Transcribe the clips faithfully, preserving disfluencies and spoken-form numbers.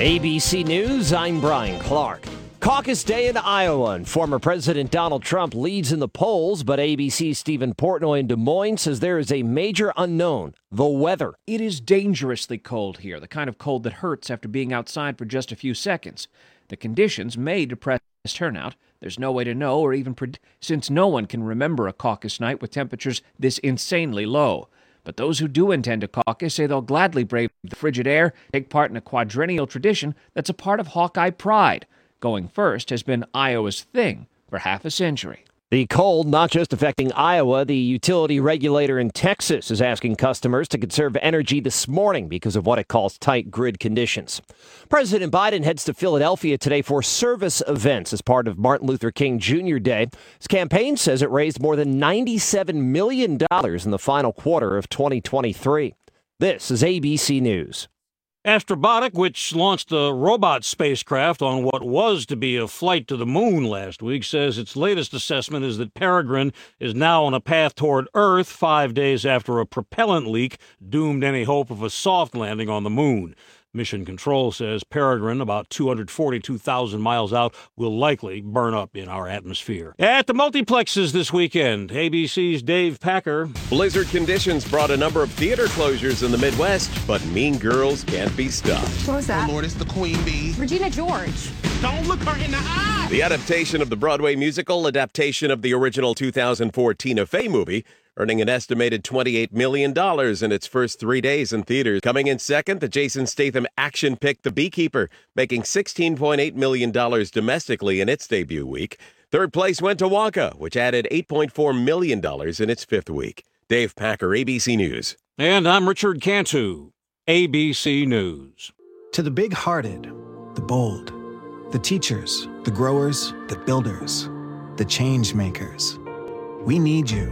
A B C News, I'm Brian Clark. Caucus day in Iowa, and former President Donald Trump leads in the polls, but A B C's Stephen Portnoy in Des Moines says there is a major unknown, the weather. It is dangerously cold here, the kind of cold that hurts after being outside for just a few seconds. The conditions may depress turnout. There's no way to know or even predict, since no one can remember a caucus night with temperatures this insanely low. But those who do intend to caucus say they'll gladly brave the frigid air, take part in a quadrennial tradition that's a part of Hawkeye pride. Going first has been Iowa's thing for half a century. The cold not just affecting Iowa, the utility regulator in Texas is asking customers to conserve energy this morning because of what it calls tight grid conditions. President Biden heads to Philadelphia today for service events as part of Martin Luther King Junior Day. His campaign says it raised more than ninety-seven million dollars in the final quarter of twenty twenty-three. This is A B C News. Astrobotic, which launched a robot spacecraft on what was to be a flight to the moon last week, says its latest assessment is that Peregrine is now on a path toward Earth five days after a propellant leak doomed any hope of a soft landing on the moon. Mission Control says Peregrine, about two hundred forty-two thousand miles out, will likely burn up in our atmosphere. At the multiplexes this weekend, A B C's Dave Packer. Blizzard conditions brought a number of theater closures in the Midwest, but Mean Girls can't be stopped. What was that? Oh, Lord, it's the Queen Bee. Regina George. Don't look her in the eye. The adaptation of the Broadway musical, adaptation of the original two thousand four Tina Fey movie, earning an estimated twenty-eight million dollars in its first three days in theaters. Coming in second, the Jason Statham action pick The Beekeeper, making sixteen point eight million dollars domestically in its debut week. Third place went to Wonka, which added eight point four million dollars in its fifth week. Dave Packer, A B C News. And I'm Richard Cantu, A B C News. To the big-hearted, the bold, the teachers, the growers, the builders, the change makers, we need you.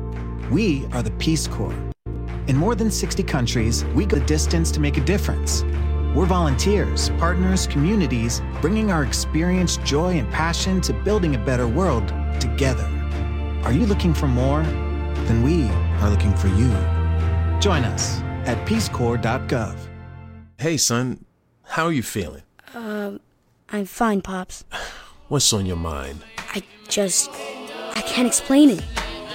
We are the Peace Corps. In more than sixty countries, we go the distance to make a difference. We're volunteers, partners, communities, bringing our experience, joy, and passion to building a better world together. Are you looking for more? Then we are looking for you. Join us at peace corps dot gov. Hey, son, how are you feeling? Um, I'm fine, Pops. What's on your mind? I just... I can't explain it.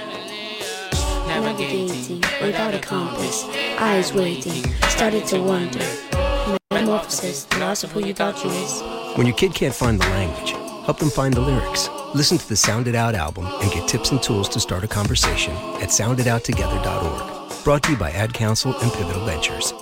Navigating without a compass, eyes waiting, started to wonder. Metamorphosis, the loss of who you thought you was. When your kid can't find the language, help them find the lyrics. Listen to the Sound It Out album and get tips and tools to start a conversation at sound it out together dot org. Brought to you by Ad Council and Pivotal Ventures.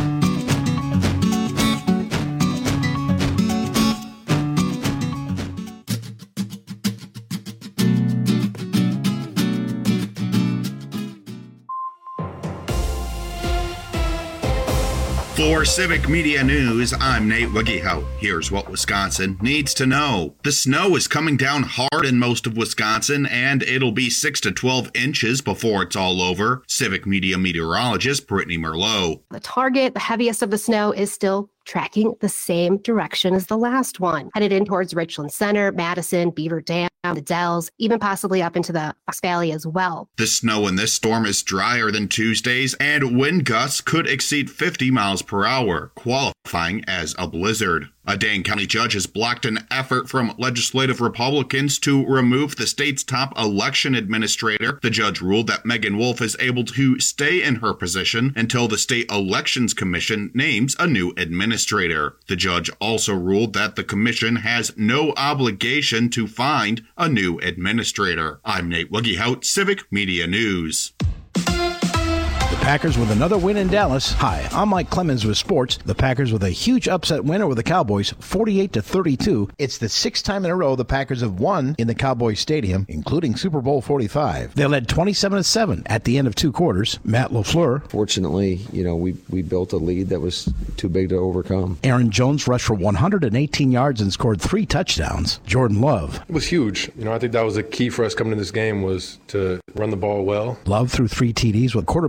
For Civic Media News, I'm Nate Wiggyhout. Here's what Wisconsin needs to know. The snow is coming down hard in most of Wisconsin, and it'll be six to twelve inches before it's all over. Civic Media meteorologist Brittany Merlot. The target, the heaviest of the snow, is still tracking the same direction as the last one, headed in towards Richland Center, Madison, Beaver Dam, the Dells, even possibly up into the Fox Valley as well. The snow in this storm is drier than Tuesday's, and wind gusts could exceed fifty miles per hour, qualifying as a blizzard. A Dane County judge has blocked an effort from legislative Republicans to remove the state's top election administrator. The judge ruled that Megan Wolf is able to stay in her position until the State Elections Commission names a new administrator. The judge also ruled that the commission has no obligation to find a new administrator. I'm Nate Wiggyhout, Civic Media News. The Packers with another win in Dallas. Hi, I'm Mike Clemens with sports. The Packers with a huge upset win over the Cowboys, forty-eight to thirty-two. It's the sixth time in a row the Packers have won in the Cowboys Stadium, including Super Bowl forty-five. They led twenty-seven to seven at the end of two quarters. Matt LaFleur. Fortunately, you know, we, we built a lead that was too big to overcome. Aaron Jones rushed for one hundred eighteen yards and scored three touchdowns. Jordan Love. It was huge. You know, I think that was the key for us coming to this game was to run the ball well. Love threw three T Ds with quarterback rating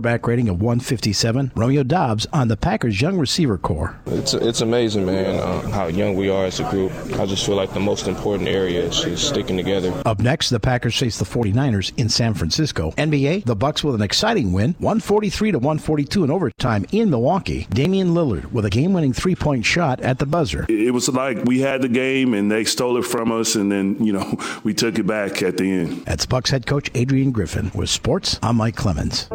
rating of one fifty-seven. Romeo Dobbs on the Packers' young receiver core. It's it's amazing, man, uh, how young we are as a group. I just feel like the most important area is just sticking together. Up next, the Packers face the forty-niners in San Francisco. N B A, the Bucks with an exciting win, one forty-three to one forty-two in overtime in Milwaukee. Damian Lillard with a game-winning three-point shot at the buzzer. It was like we had the game and they stole it from us, and then, you know, we took it back at the end. That's Bucks head coach Adrian Griffin. With sports, I'm Mike Clemens.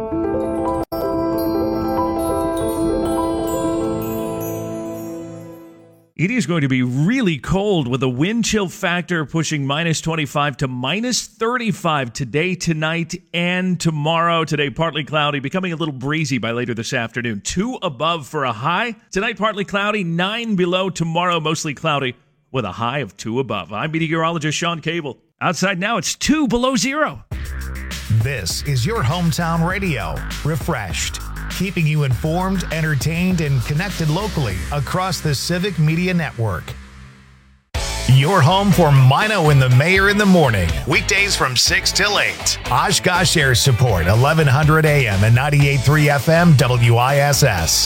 It is going to be really cold with a wind chill factor pushing minus twenty-five to minus thirty-five today, tonight, and tomorrow. Today, partly cloudy, becoming a little breezy by later this afternoon. Two above for a high. Tonight, partly cloudy, nine below. Tomorrow, mostly cloudy with a high of two above. I'm meteorologist Sean Cable. Outside now, it's two below zero. This is your hometown radio, refreshed, keeping you informed, entertained, and connected locally across the Civic Media Network. Your home for Mino and the Mayor in the morning, weekdays from six till eight. Oshkosh Air Support, eleven hundred A M and ninety-eight point three F M W I S S.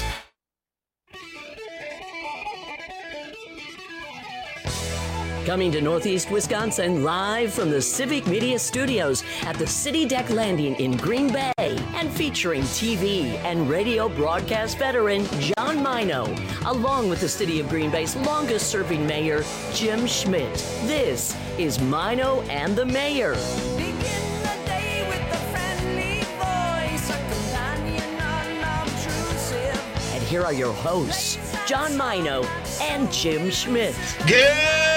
Coming to Northeast Wisconsin live from the Civic Media Studios at the City Deck Landing in Green Bay and featuring T V and radio broadcast veteran John Mino, along with the City of Green Bay's longest serving mayor, Jim Schmidt. This is Mino and the Mayor. And here are your hosts, John Mino and Jim Schmidt. Good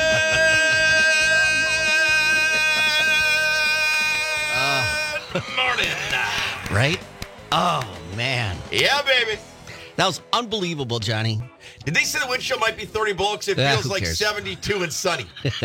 morning. Right? Oh, man. Yeah, baby. That was unbelievable, Johnny. Did they say the wind chill might be thirty bucks? It Yeah, feels who like cares? seventy-two and sunny.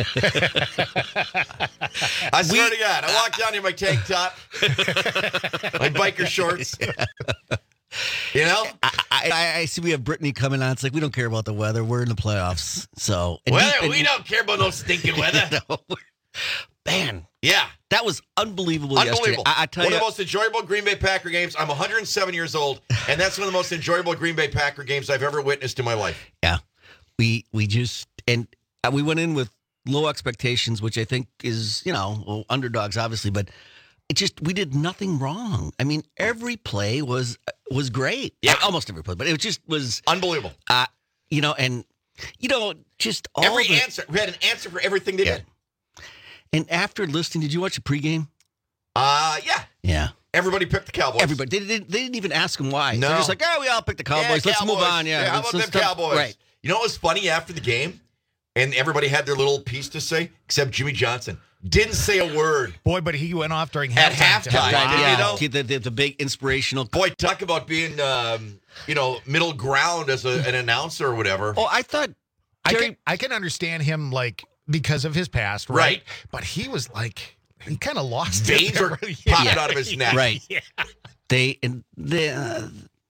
I swear to God, I walked down here in my tank top, my biker shorts. You know? I, I, I see we have Brittany coming on. It's like, we don't care about the weather. We're in the playoffs. So, and Weather, he- and we he- don't care about no stinking weather. No. Man. Yeah. That was unbelievable, yesterday. Unbelievable. I, I tell one you, of the most enjoyable Green Bay Packer games. I'm one hundred seven years old, and that's one of the most enjoyable Green Bay Packer games I've ever witnessed in my life. Yeah. We we just, and we went in with low expectations, which I think is, you know, well, underdogs, obviously, but it just, we did nothing wrong. I mean, every play was was great. Yeah. Almost every play, but it just was unbelievable. Uh, you know, and, you know, just all Every the, answer. We had an answer for everything they Yeah. did. And after listening, did you watch the pregame? Uh, yeah. Yeah. Everybody picked the Cowboys. Everybody. They didn't, they didn't even ask them why. No. They're just like, oh, we all picked the Cowboys. Yeah, Let's move Cowboys. on. Yeah. how Let's- about let's them stop- Cowboys? Right. You know what was funny after the game? And everybody had their little piece to say, except Jimmy Johnson. Didn't say a word. Boy, but he went off during At halftime. halftime. Right, Did yeah. you know? The, the, the big inspirational. Boy, talk about being, um, you know, middle ground as a, an announcer or whatever. Oh, I thought I Terry- can, I can understand him, like, because of his past, right? Right. But he was like, he kind of lost Veins it. were Yeah. popping out of his neck. Right. Yeah. They and the uh,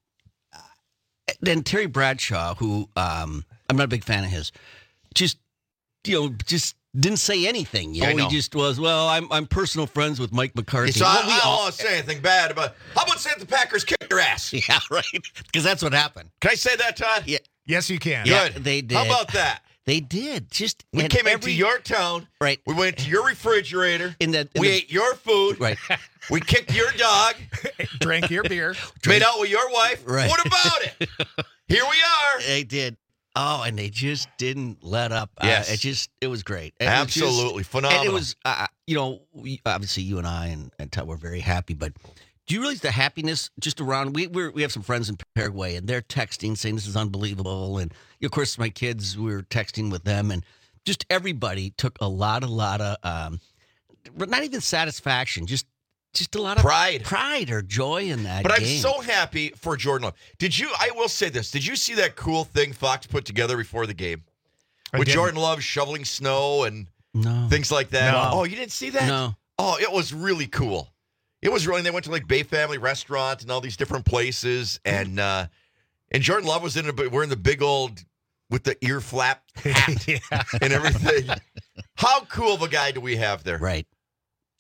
then Terry Bradshaw, who um, I'm not a big fan of his, just you know, just didn't say anything. You I know, know. he just was. Well, I'm I'm personal friends with Mike McCarthy. So Well, I, we I don't all- want to say anything bad about. How about saying the Packers kicked their ass? Yeah, right. Because that's what happened. Can I say that, Todd? Yeah, Yes, you can. yeah, Good. they did. How about that? They did. Just We and came every, into your town. right We went to your refrigerator. in that. in We the- ate your food. right. We kicked your dog. Drank your beer. Made out with your wife. Right. What about it? Here we are. They did. Oh, and they just didn't let up. Yes. Uh, it just, it was great. It was just- Absolutely phenomenal. And it was, uh, you know, we, obviously you and I and, and Todd were very happy, but do you realize the happiness just around, we we're, we have some friends in Paraguay and they're texting saying this is unbelievable. And of course, my kids, we were texting with them and just everybody took a lot, a lot of, um, not even satisfaction, just just a lot of Pride. pride or joy in that But I'm game. so happy for Jordan Love. Did you? I will say this. Did you see that cool thing Fox put together before the game I with didn't. Jordan Love shoveling snow and No. things like that? No. Oh, you didn't see that? No. Oh, it was really cool. It was really. They went to like Bay Family Restaurant and all these different places, and uh, and Jordan Love was in a. Wearing the big old with the ear flap hat Yeah. and everything. How cool of a guy do we have there? Right.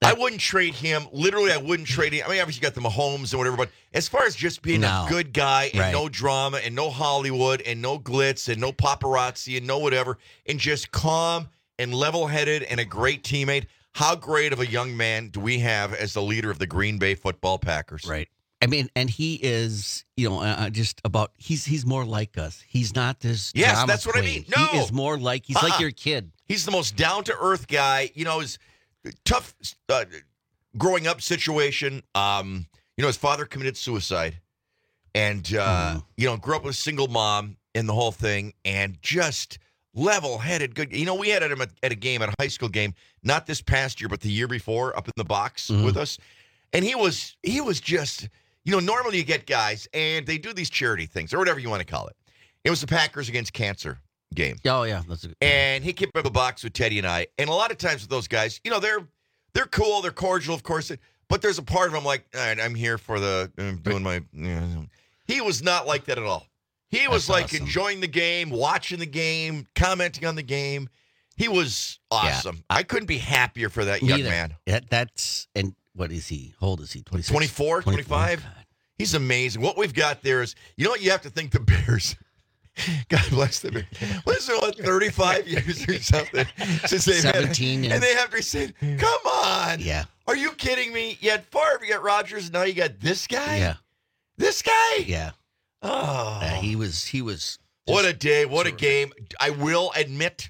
I wouldn't trade him. Literally, I wouldn't trade him. I mean, obviously, you got the Mahomes and whatever, but as far as just being No. a good guy and Right. no drama and no Hollywood and no glitz and no paparazzi and no whatever, and just calm and level-headed and a great teammate, how great of a young man do we have as the leader of the Green Bay Football Packers? Right. I mean, and he is, you know, uh, just about, he's he's more like us. He's not this Yes, drama that's what I queen. mean. No. He is more like, he's Uh-uh. like your kid. He's the most down-to-earth guy. You know, his tough uh, growing up situation. Um, you know, his father committed suicide, and uh, Mm. you know, grew up with a single mom and the whole thing, and just level-headed, good. You know, we had him at, at a game, at a high school game, not this past year, but the year before, up in the box Mhm. with us, and he was he was just, you know, normally you get guys and they do these charity things or whatever you want to call it. It was the Packers against cancer game. Oh, yeah. That's a, And he came up the box with Teddy and I. And a lot of times with those guys, you know, they're they're cool, they're cordial, of course. But there's a part of them like, all right, I'm here for the I'm doing my. You know. He was not like that at all. He was That's like awesome. enjoying the game, watching the game, commenting on the game. He was awesome. I couldn't be happier for that Me young either. man. That, that's, and what is he? How old is he? twenty-six? twenty-four, twenty-five. He's amazing. What we've got there is, you know what you have to think the Bears. God bless them. What is it, what, thirty-five years or something? Since they've had- seventeen, yeah. and they have to say, come on. Yeah. Are you kidding me? You had Favre, you got Rodgers, now you got this guy? Yeah. This guy? Yeah. Oh. Uh, he was, he was. What a day. What a game. I will admit,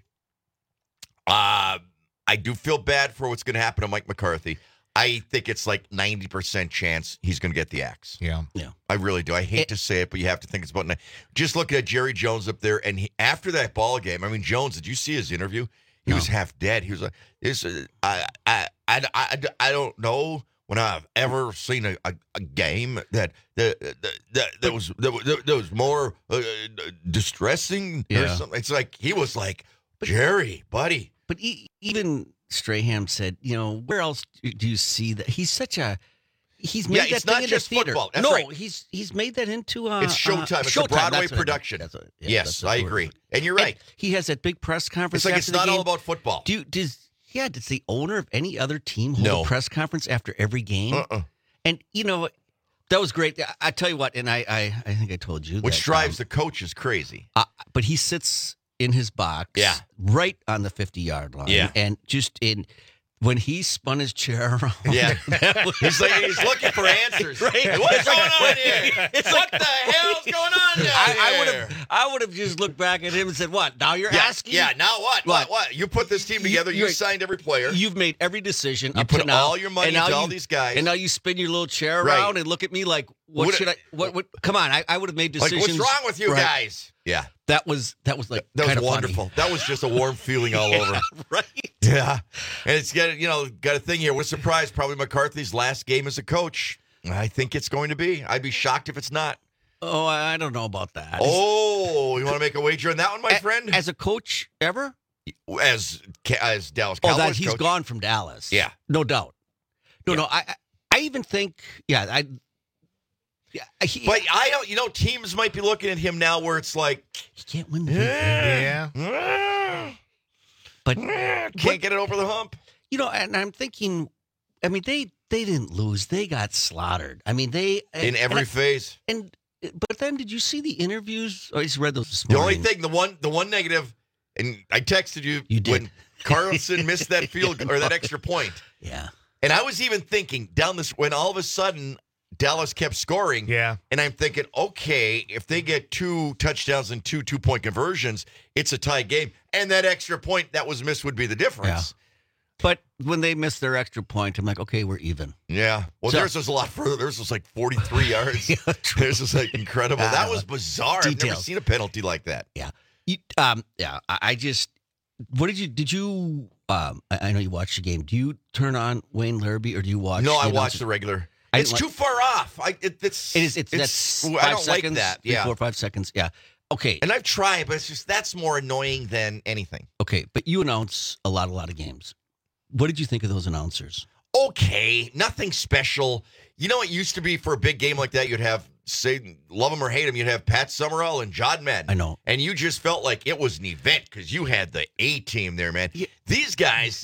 uh, I do feel bad for what's going to happen to Mike McCarthy. I think it's like ninety percent chance he's going to get the axe. Yeah. Yeah. I really do. I hate to say it, but you have to think it's about nine. Just look at Jerry Jones up there, and he, after that ball game, I mean, Jones, did you see his interview? He No. was half dead. He was like, "This, uh, I, I, I, I, I don't know when I've ever seen a, a, a game that that that, that, that was that, was- that was more uh, distressing or Yeah. something." It's like he was like, "Jerry, buddy." But e- even Strahan said, you know, where else do you see that? He's such a, he's made Yeah, that it's thing not into just theater. football. That's no, right. he's he's made that into uh, It's Showtime. Uh, It's Showtime. a Broadway That's what I- production. that's what- yeah, yes, that's the I word. agree, and you're And right. he has that big press conference. It's like after it's the not all game. about football. Do you, does yeah? Does the owner of any other team hold No. a press conference after every game? Uh-uh. And you know, that was great. I, I tell you what, and I, I, I think I told you Which that, drives um, the coaches crazy. uh, but he sits in his box, Yeah. right on the fifty-yard line, Yeah. and just in when he spun his chair around, Yeah. that was- He's like he's looking for answers. Right. Hey, what's It's like- going on here? it's what the hell's going on down I, I would here? have, I would have just looked back at him and said, "What? Now you're Yeah, asking? yeah. Now what? What? What? What? You put this team together. You, you- signed every player. You've made every decision. You up put to now, all your money and now into all you- these guys. and now you spin your little chair Right. around and look at me like, "What What- should I? What? What? Come on! I, I would have made Like, decisions. what's wrong with you Right. guys? Yeah, That was that was like that was kinda wonderful. funny. That was just a warm feeling all over. Right? Yeah, and it's got you know got a thing here. We're surprised. Probably McCarthy's last game as a coach. I think it's going to be. I'd be shocked if it's not. Oh, I I don't know about that. Oh, you want to make a wager on that one, my A- friend? As a coach, ever? As as Dallas Oh, Cowboys that he's coach. gone from Dallas. Yeah. no doubt. No, Yeah. no. I, I I even think, yeah, I. Yeah, he, But I don't. You know, teams might be looking at him now where it's like, he can't win the yeah, But can't but- get it over the hump. You know, and I'm thinking, I mean, they they didn't lose; they got slaughtered. I mean, they In every and, I- phase. and but then did you see the interviews? I just read those this The only morning. thing, the one, the one negative, and I texted you, You did. when Carlson missed that field or that extra point, Yeah, and I was even thinking down this when all of a sudden Dallas kept scoring. Yeah. And I'm thinking, okay, if they get two touchdowns and two two point conversions, it's a tie game, and that extra point that was missed would be the difference. but when they missed their extra point, I'm like, okay, we're even. Yeah. Well, So- theirs was a lot further. Theirs was like forty-three yards. Yeah, true. Theirs was like incredible. That was bizarre. I've never Details. seen a penalty like that. Yeah, you, um, yeah. I, I just, what did you? Did you? Um, I, I know you watched the game. Do you turn on Wayne Larrabee or do you watch? No, I you know, watched the regular. I It's didn't too far off. I it, it's It is. It's, that's I five don't seconds, like that. three, Yeah. four, five seconds. Yeah. Okay. And I've tried, but it's just that's more annoying than anything. Okay, but you announce a lot, a lot of games. What did you think of those announcers? Okay, nothing special. You know, it used to be for a big game like that, you'd have, say, love him or hate him, you'd have Pat Summerall and John Madden. I know. And you just felt like it was an event because you had the A team there, man. Yeah. These guys,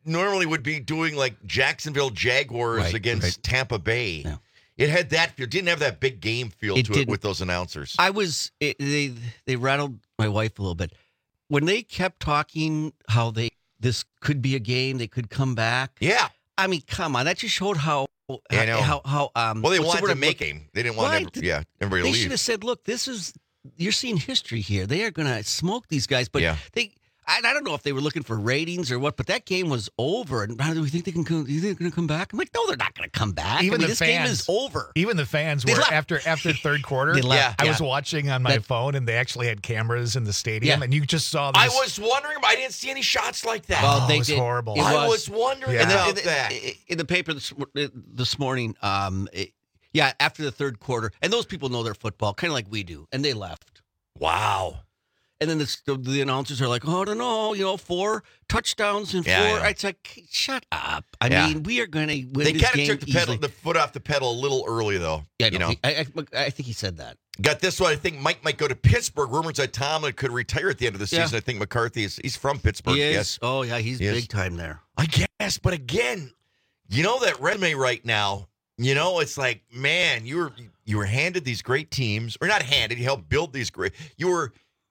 normally would be doing like Jacksonville Jaguars Right, against right. Tampa Bay. Yeah. It had that feel. It didn't have that big game feel It to it didn't. with those announcers. I was it, they they rattled my wife a little bit when they kept talking how they this could be a game, they could come back. Yeah. I mean, come on, that just showed how Yeah, I know. how how um. Well, they what's the wanted word to I'm make looking- him. They didn't want Right. every, yeah everybody They to should leave. have said, "Look, this is you're seeing history here. They are going to smoke these guys." But Yeah. they, I, I don't know if they were looking for ratings or what. But that game was over, and how do we think they can come? Do you think they're going to come back? I'm like, no, they're not going to come back. Even I mean, the this fans, game is over. Even the fans They were left. after after third quarter. They left, I yeah. was watching on my That- phone, and they actually had cameras in the stadium, Yeah. and you just saw. This, I was wondering, but I didn't see any shots like that. Well, Oh, they it was did. horrible. It I was wondering Yeah. about in the, that. in the paper this, this morning. Um, it- yeah, after the third quarter, and those people know their football, kind of like we do, and they left. Wow. And then the, the, the announcers are like, "Oh, I don't know, you know, four touchdowns and Yeah, four." yeah. It's like, shut up. I Yeah. mean, we are going to win They this kind game of took the pedal, easily. the foot off the pedal a little early, though. Yeah, you no, know, he- I, I, I think he said that. got this one. I think Mike might go to Pittsburgh. Rumors that Tomlin could retire at the end of the Yeah. season. I think McCarthy is he's from Pittsburgh. He is. Yes, Oh, yeah, he's He is. big time there. I guess. But again, you know that resume right now. You know, it's like, man, you were you were handed these great teams, or not handed. You helped build these great. You were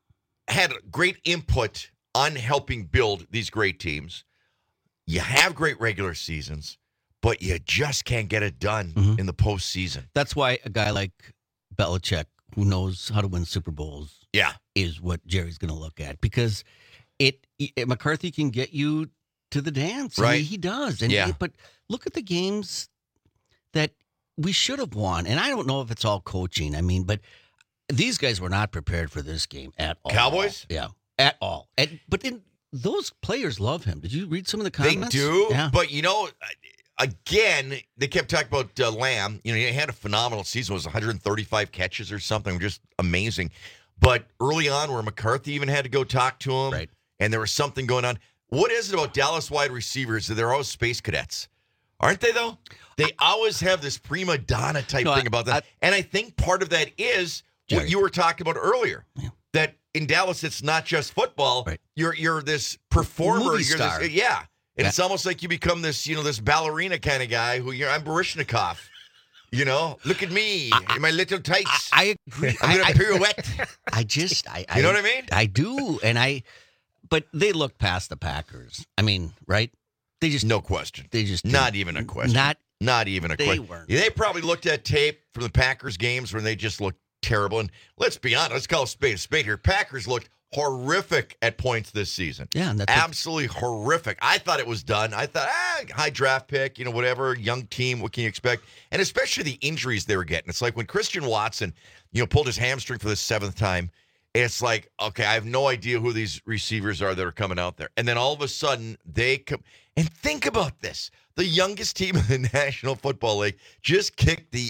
had great input on helping build these great teams. You have great regular seasons, but you just can't get it done Mhm. in the postseason. That's why a guy like Belichick, who knows how to win Super Bowls, Yeah. is what Jerry's going to look at, because it, it McCarthy can get you to the dance. I mean, Right. he does. And Yeah. it- but look at the games that we should have won. And I don't know if it's all coaching. I mean, but these guys were not prepared for this game at all. Cowboys? Yeah, at all. And, but then those players love him. Did you read some of the comments? They do, Yeah. but you know, again, they kept talking about uh, Lamb. You know, he had a phenomenal season. It was one hundred thirty-five catches or something, just amazing. But early on, where McCarthy even had to go talk to him, Right. and there was something going on. What is it about Dallas wide receivers that they're always space cadets? Aren't they, though? They always have this prima donna type No, thing I- about them. I- and I think part of that is what Jerry. you were talking about earlier. Yeah. That in Dallas, it's not just football. Right. You're you're this performer. Movie you're star. This, yeah. And Yeah. it's almost like you become this, you know, this ballerina kind of guy who you're, I'm Baryshnikov. You know, look at me in my little tights. I agree. I'm I- going I- to pirouette. I just, I, You know what I mean? I do, and I, but they look past the Packers. I mean, right? They just, No question. they just Not didn't- even a question. Not Not even a They question. weren't. They probably looked at tape from the Packers games when they just looked terrible. And let's be honest, let's call a spade a spade here. Packers looked horrific at points this season. Yeah, and that's what- absolutely horrific. I thought it was done. I thought, ah, high draft pick, you know, whatever, young team, what can you expect? And especially the injuries they were getting. It's like when Christian Watson, you know, pulled his hamstring for the seventh time. It's like, okay, I have no idea who these receivers are that are coming out there. And then all of a sudden, they come. And think about this. The youngest team in the National Football League just kicked the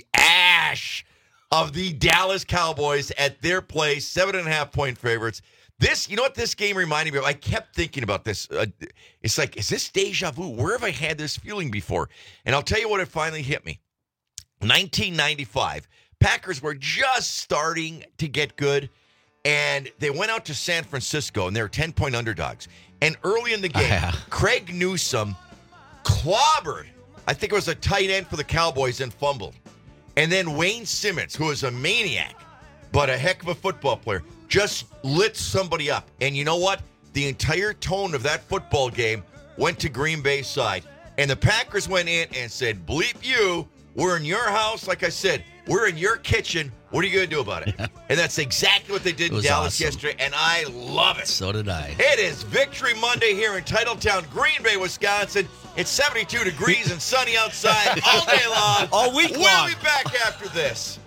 ash of the Dallas Cowboys at their place, seven and a half point favorites. This, you know what this game reminded me of? I kept thinking about this. Uh, it's like, is this deja vu? Where have I had this feeling before? And I'll tell you what, it finally hit me. nineteen ninety-five, Packers were just starting to get good, and they went out to San Francisco, and they were ten-point underdogs. And early in the game, Yeah. Craig Newsome clobbered, I think it was a tight end for the Cowboys, and fumbled. And then Wayne Simmons, who is a maniac, but a heck of a football player, just lit somebody up. And you know what? The entire tone of that football game went to Green Bay's side. And the Packers went in and said, bleep you, we're in your house. Like I said, we're in your kitchen. What are you going to do about it? And that's exactly what they did It in was Dallas awesome. yesterday, and I love it. So did I. It is Victory Monday here in Titletown, Green Bay, Wisconsin. It's seventy-two degrees and sunny outside all day long. All week we'll long. We'll be back after this.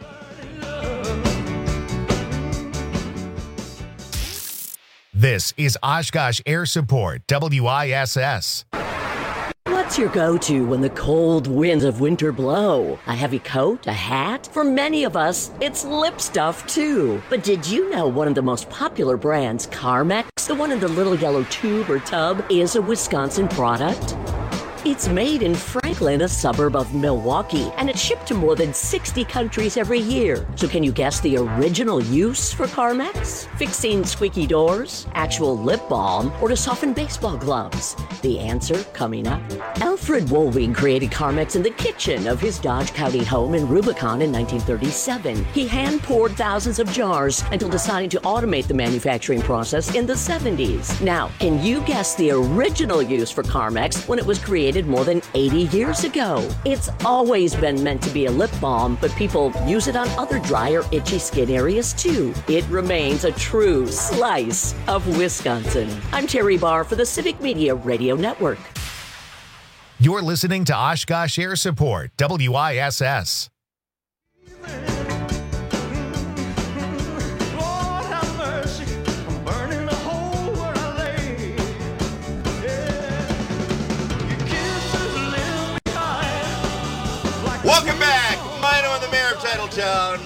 This is Oshkosh Air Support, W I S S. What's your go-to when the cold winds of winter blow? A heavy coat? A hat? For many of us, it's lip stuff too. But did you know one of the most popular brands, Carmex, the one in the little yellow tube or tub, is a Wisconsin product? It's made in Franklin, a suburb of Milwaukee, and it's shipped to more than sixty countries every year. So can you guess the original use for Carmex? Fixing squeaky doors, actual lip balm, or to soften baseball gloves? The answer coming up. Alfred Woolwing created Carmex in the kitchen of his Dodge County home in Rubicon in nineteen thirty-seven. He hand-poured thousands of jars until deciding to automate the manufacturing process in the seventies. Now, can you guess the original use for Carmex when it was created more than eighty years ago? It's always been meant to be a lip balm, but people use it on other dry or itchy skin areas too. It remains a true slice of Wisconsin. I'm Terry Barr for the Civic Media Radio Network. You're listening to Oshkosh Air Support, W I S S. Welcome back. Mino and the mayor of Titletown.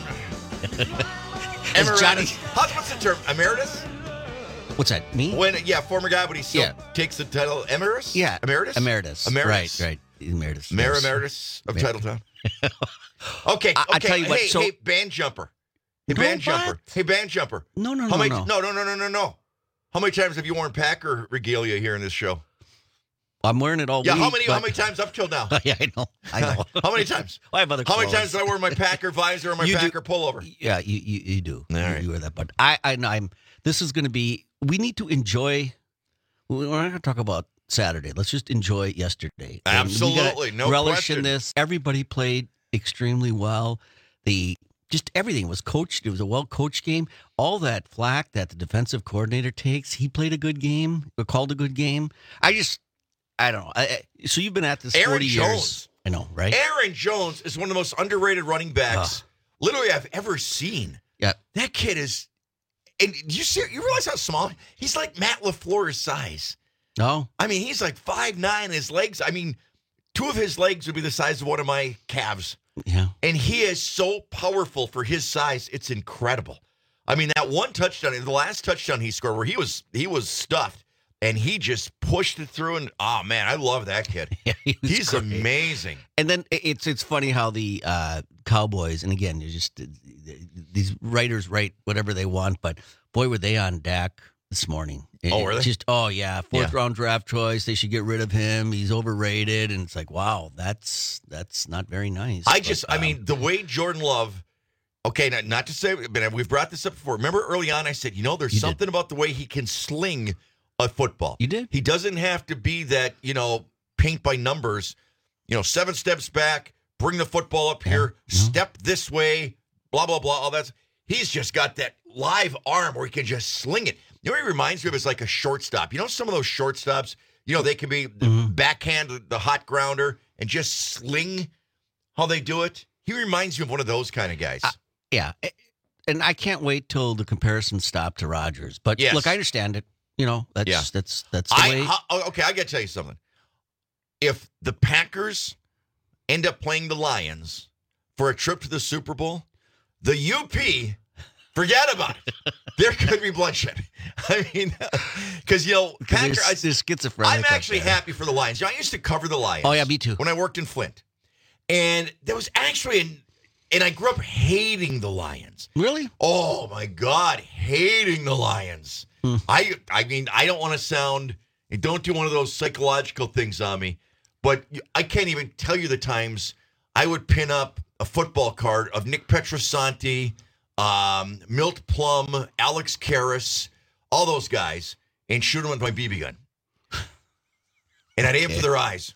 Emeritus. How's, what's the term? Emeritus? What's that? Me? When, yeah, former guy, but he still Yeah. takes the title Emeritus? Yeah. Emeritus? Emeritus. Emeritus. Right, right. Emeritus. Mayor yes. Emeritus of Mayor. Titletown. Okay, I- I okay. tell you what, hey, so- hey, band jumper. Hey, No, band what? jumper. Hey, band jumper. No, no, How no, many, no. no, no, no, no, no, no. How many times have you worn Packer regalia here in this show? I'm wearing it all Yeah, week. how many? How but- many times up till now? yeah, I know. I know. How many times? I have other How many clothes. times did I wear my Packer visor or my You do- Packer pullover? Yeah, you you, you do. All you, right. you wear that, but I I know I'm. This is going to be. We need to enjoy. We're not going to talk about Saturday. Let's just enjoy yesterday. And we gotta Absolutely, no relish question. in this. Everybody played extremely well. The just everything was coached. It was a well coached game. All that flack that the defensive coordinator takes, he played a good game. Or called a good game. I just. I don't know. I, I- so you've been at this Aaron forty Jones. years. I know, right? Aaron Jones is one of the most underrated running backs, literally, I've ever seen. Yeah. That kid is, and you see, you realize how small he's like Matt LaFleur's size. No. I mean, he's like five nine. His legs, I mean, two of his legs would be the size of one of my calves. Yeah. And he is so powerful for his size. It's incredible. I mean, that one touchdown, the last touchdown he scored where he was he was stuffed and he just pushed it through. And oh man, I love that kid. Yeah, he was He's great. amazing. And then it's it's funny how the uh, Cowboys, and again, you're just these writers write whatever they want, but boy, were they on Dak this morning. Oh, It- were they? Just oh yeah, fourth Yeah. round draft choice. They should get rid of him. He's overrated, and it's like wow, that's that's not very nice. I But, just, I um, mean, the way Jordan Love, okay, not, not to say, but we've brought this up before. Remember early on, I said, you know, there's You did. something about the way he can sling a football. You did. He doesn't have to be that, you know, paint by numbers, you know, seven steps back, bring the football up here, step this way, blah, blah, blah, all that. He's just got that live arm where he can just sling it. You know what he reminds me of is like a shortstop. You know, some of those shortstops, you know, they can be the Mm-hmm. backhand, the hot grounder, and just sling how they do it. He reminds me of one of those kind of guys. yeah, and I can't wait till the comparison stop to Rodgers. But Yes. look, I understand it. You know, that's Yeah. that's that's the I, way. how- oh, okay, I got to tell you something. If the Packers end up playing the Lions for a trip to the Super Bowl, the U P, forget about it. There could be bloodshed. I mean, because, you know, Because Packer, there's, I, there's schizophrenic. I'm up actually there. happy for the Lions. You know, I used to cover the Lions. Oh, yeah, me too. When I worked in Flint. And there was actually, an, and I grew up hating the Lions. Really? Oh, my God, hating the Lions. Hmm. I I mean, I don't want to sound, and don't do one of those psychological things on me, but I can't even tell you the times I would pin up a football card of Nick Petrosanti, um, Milt Plum, Alex Karras, all those guys, and shoot them with my B B gun. And I'd aim for their eyes.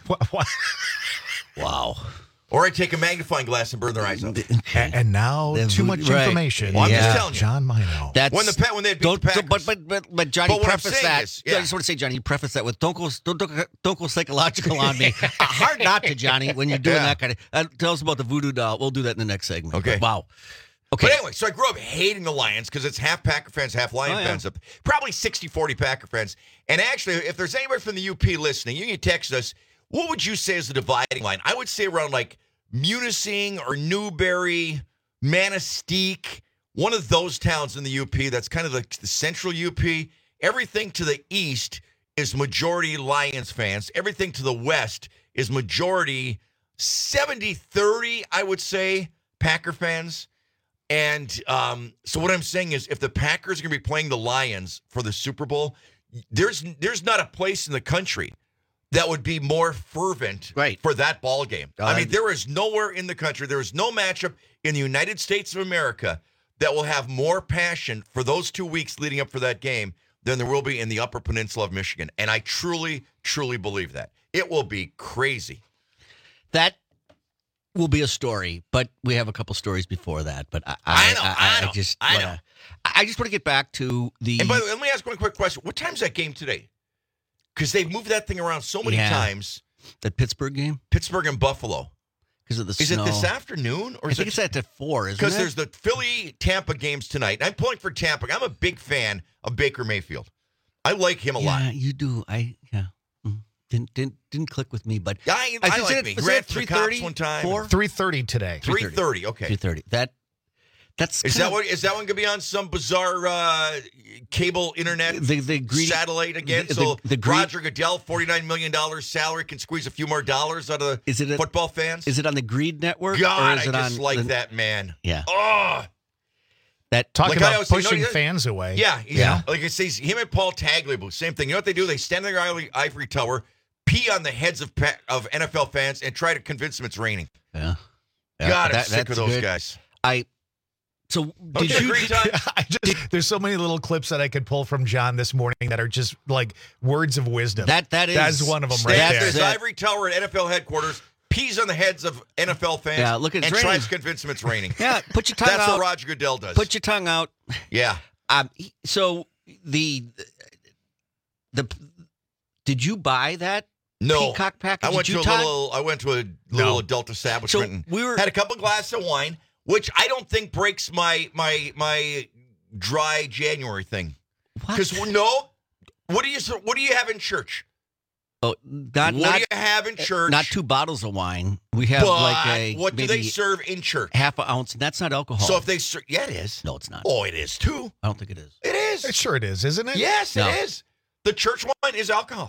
Wow. Or I'd take a magnifying glass and burn their eyes out. And, and now, The too voodoo- much right. information. Well, I'm Yeah. just telling you. John Mino. That's When the pa- when they beat don't, the don't- but but but but Johnny But what I'm preface saying that. is, yeah. I just want to say, Johnny, you preface that with don't go don't don't, don't go psychological on me. Uh, hard not to, Johnny, when you're doing Yeah. that kind of. Uh, tell us about the voodoo doll. We'll do that in the next segment. Okay. But wow. Okay. But anyway, so I grew up hating the Lions because it's half Packer fans, half Lion Oh, yeah. fans. Probably sixty forty Packer fans. And actually, if there's anybody from the U P listening, you can text us. What would you say is the dividing line? I would say around like Munising or Newberry, Manistee, one of those towns in the U P. That's kind of the, the central U P. Everything to the east is majority Lions fans. Everything to the west is majority seventy thirty, I would say, Packer fans. And um, so what I'm saying is if the Packers are going to be playing the Lions for the Super Bowl, there's there's not a place in the country that would be more fervent right. for that ball game. Uh, I mean, there is nowhere in the country, there is no matchup in the United States of America that will have more passion for those two weeks leading up for that game than there will be in the Upper Peninsula of Michigan. And I truly, truly believe that. It will be crazy. That will be a story, but we have a couple stories before that. But I, I, I know, I, I, I, know, I just, I wanna, know. I just want to get back to the. And by the way, let me ask one quick question. What time's that game today? Because they've moved that thing around so many Yeah. times. That Pittsburgh game? Pittsburgh and Buffalo. Because of the Is snow. it this afternoon? Or I is think it, it's at four, isn't it? Because there's the Philly-Tampa games tonight. And I'm pulling for Tampa. I'm a big fan of Baker Mayfield. I like him a yeah, lot. Yeah, you do. I yeah. Mm. Didn't didn't didn't click with me, but I, I, I I think like it, me. was Ran it for the three cops thirty one time. Four? three thirty today. three thirty, okay. three thirty. That that's Is kind that of- what? Is that one going to be on some bizarre uh, cable internet The- the greedy- satellite again? the- so the- the greed- Roger Goodell, forty-nine million dollars salary, can squeeze a few more dollars out of the Is it a- football fans? Is it on the Greed Network? God, or is I it just on like the- that man. Yeah. Oh, That Talk Like I about always say, you know, pushing he- fans away. yeah, he's- Yeah. Like it says, him and Paul Tagliabue, same thing. You know what they do? They stand in their ivory- ivory tower, pee on the heads of pa- of N F L fans, and try to convince them it's raining. Yeah. Yeah, God, I'm that- sick of that's those good. guys. I. So Don't did you you? agree, Todd? I just there's so many little clips that I could pull from John this morning that are just like words of wisdom. That that is That's one of them Stands right in there. his ivory tower at N F L headquarters, pees on the heads of N F L fans, Yeah, look, it's and raining. tries to convince them it's raining. Yeah, put your tongue That's out. what Roger Goodell does. Put your tongue out. yeah. Um. he- So the the did you buy that No. Peacock package? I went Did to you, a Todd? little. I went to a little adult establishment So and we were- had a couple glasses of wine, which I don't think breaks my my my dry January thing. Because no, what do you what do you have in church? Oh, not what not, do you have in church? not two bottles of wine. We have but like a what do maybe they serve in church? half an ounce. And that's not alcohol. So if they serve, yeah, it is. no, it's not. Oh, it is too. I don't think it is. It is. Sure it is, isn't it? Yes, No. it is. The church wine is alcohol.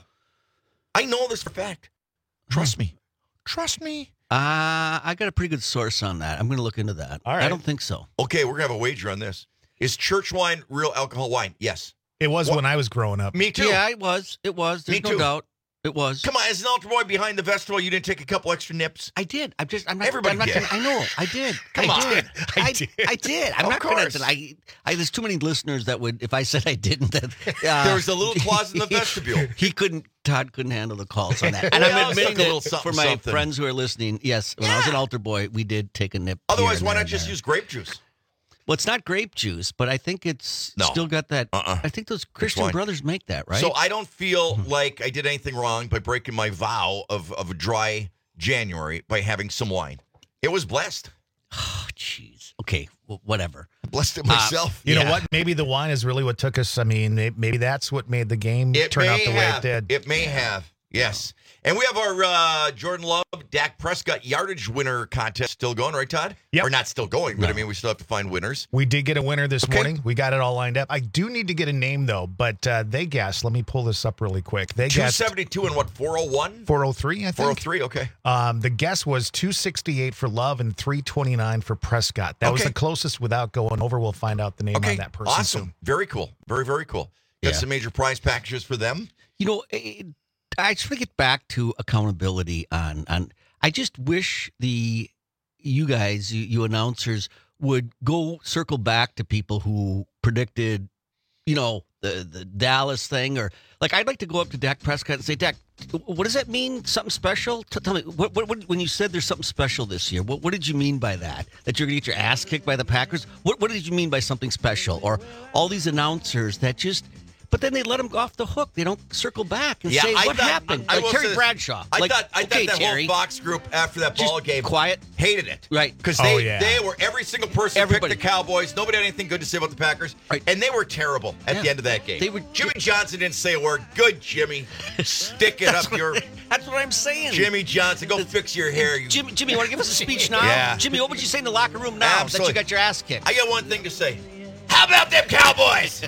I know this for a fact. Trust me. Trust me. Uh, I got a pretty good source on that. I'm going to look into that. All right. I don't think so. Okay, we're gonna have a wager on this. Is church wine real alcohol wine? Yes. It was What? when I was growing up. Me too. Yeah, it was. It was. There's Me no too. doubt. It was. Come on, as an altar boy behind the vestibule, you didn't take a couple extra nips. I did. I'm just. I'm not. Everybody I'm not did. gonna, I know. I did. Come I on. did. I I, did. I did. I'm Of not going course. to. I, I. There's too many listeners that would. If I said I didn't, that uh, There was a little clause in the vestibule. He couldn't. Todd couldn't handle the calls on that. And We I'm all admitting took a little that something, for my something. friends who are listening. Yes, when I was an altar boy, we did take a nip. here Otherwise, and why there not and just there. use grape juice? Well, it's not grape juice, but I think it's No. still got that. Uh-uh. I think those Christian fine. brothers make that, right? So I don't feel like I did anything wrong by breaking my vow of, of a dry January by having some wine. It was blessed. oh, jeez. Okay, well, whatever. Blessed it myself. You Yeah. know what? Maybe the wine is really what took us. I mean, may- maybe that's what made the game It turn may out the way have. it did. It may have. Yes. And we have our uh, Jordan Love, Dak Prescott yardage winner contest still going, right, Todd? Yep. Or not still going, but I mean, we still have to find winners. We did get a winner this Okay. morning. We got it all lined up. I do need to get a name, though, but uh, they guessed. Let me pull this up really quick. They guessed two seventy-two and what, four oh one? four oh three, I think. four oh three, okay. Um, the guess was two sixty-eight for Love and three twenty-nine for Prescott. That was Okay. the closest without going over. We'll find out the name Okay. on that person Awesome. soon. Very cool. Very, very cool. Got Yeah. some major prize packages for them. You know, it, I just want to get back to accountability on on. I just wish the you guys, you, you announcers, would go circle back to people who predicted, you know, the the Dallas thing, or like I'd like to go up to Dak Prescott and say, Dak, what does that mean? Something special? T- tell me, what, what, what when you said there's something special this year? What, what did you mean by that? That you're going to get your ass kicked by the Packers? What what did you mean by something special? Or all these announcers that just. But then they let them go off the hook. They don't circle back and Yeah, say, I what thought- happened? I- I like will Terry say this. Bradshaw. I like, thought I okay, thought that Terry, whole Fox group after that Just ball game quiet. hated it. Right. Because Oh, they, yeah. they were every single person Everybody. picked the Cowboys. Nobody had anything good to say about the Packers. Right. And they were terrible at Yeah. the end of that game. They were- Jimmy Johnson didn't say a word. Good, Jimmy. Stick it up your That's what I'm saying. Jimmy Johnson. Go fix your hair. You. Jimmy, Jimmy, you want to give us a speech now? Yeah. Jimmy, what would you say in the locker room now Absolutely. that you got your ass kicked? I got one thing to say. How about them Cowboys?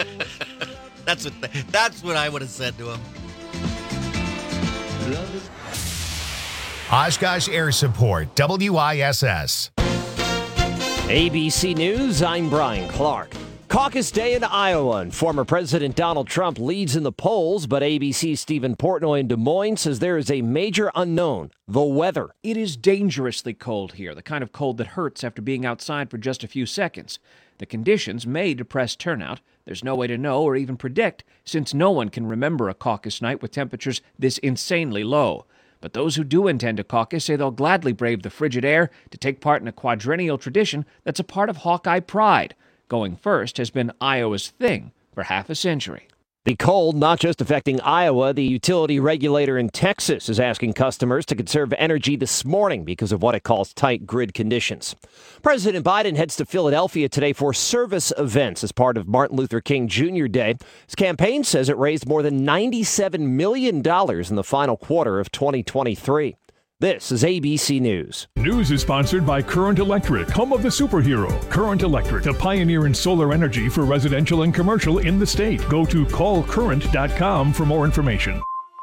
That's what that's what I would have said to him. Oshkosh Air Support, W I S S. A B C News, I'm Brian Clark. Caucus Day in Iowa, and former President Donald Trump leads in the polls, but A B C's Stephen Portnoy in Des Moines says there is a major unknown, the weather. It is dangerously cold here, the kind of cold that hurts after being outside for just a few seconds. The conditions may depress turnout. There's no way to know or even predict, since no one can remember a caucus night with temperatures this insanely low. But those who do intend to caucus say they'll gladly brave the frigid air to take part in a quadrennial tradition that's a part of Hawkeye pride. Going first has been Iowa's thing for half a century. The cold not just affecting Iowa, the utility regulator in Texas is asking customers to conserve energy this morning because of what it calls tight grid conditions. President Biden heads to Philadelphia today for service events as part of Martin Luther King Junior Day. His campaign says it raised more than ninety-seven million dollars in the final quarter of twenty twenty-three. This is A B C News. News is sponsored by Current Electric, home of the superhero. Current Electric, a pioneer in solar energy for residential and commercial in the state. Go to call current dot com for more information.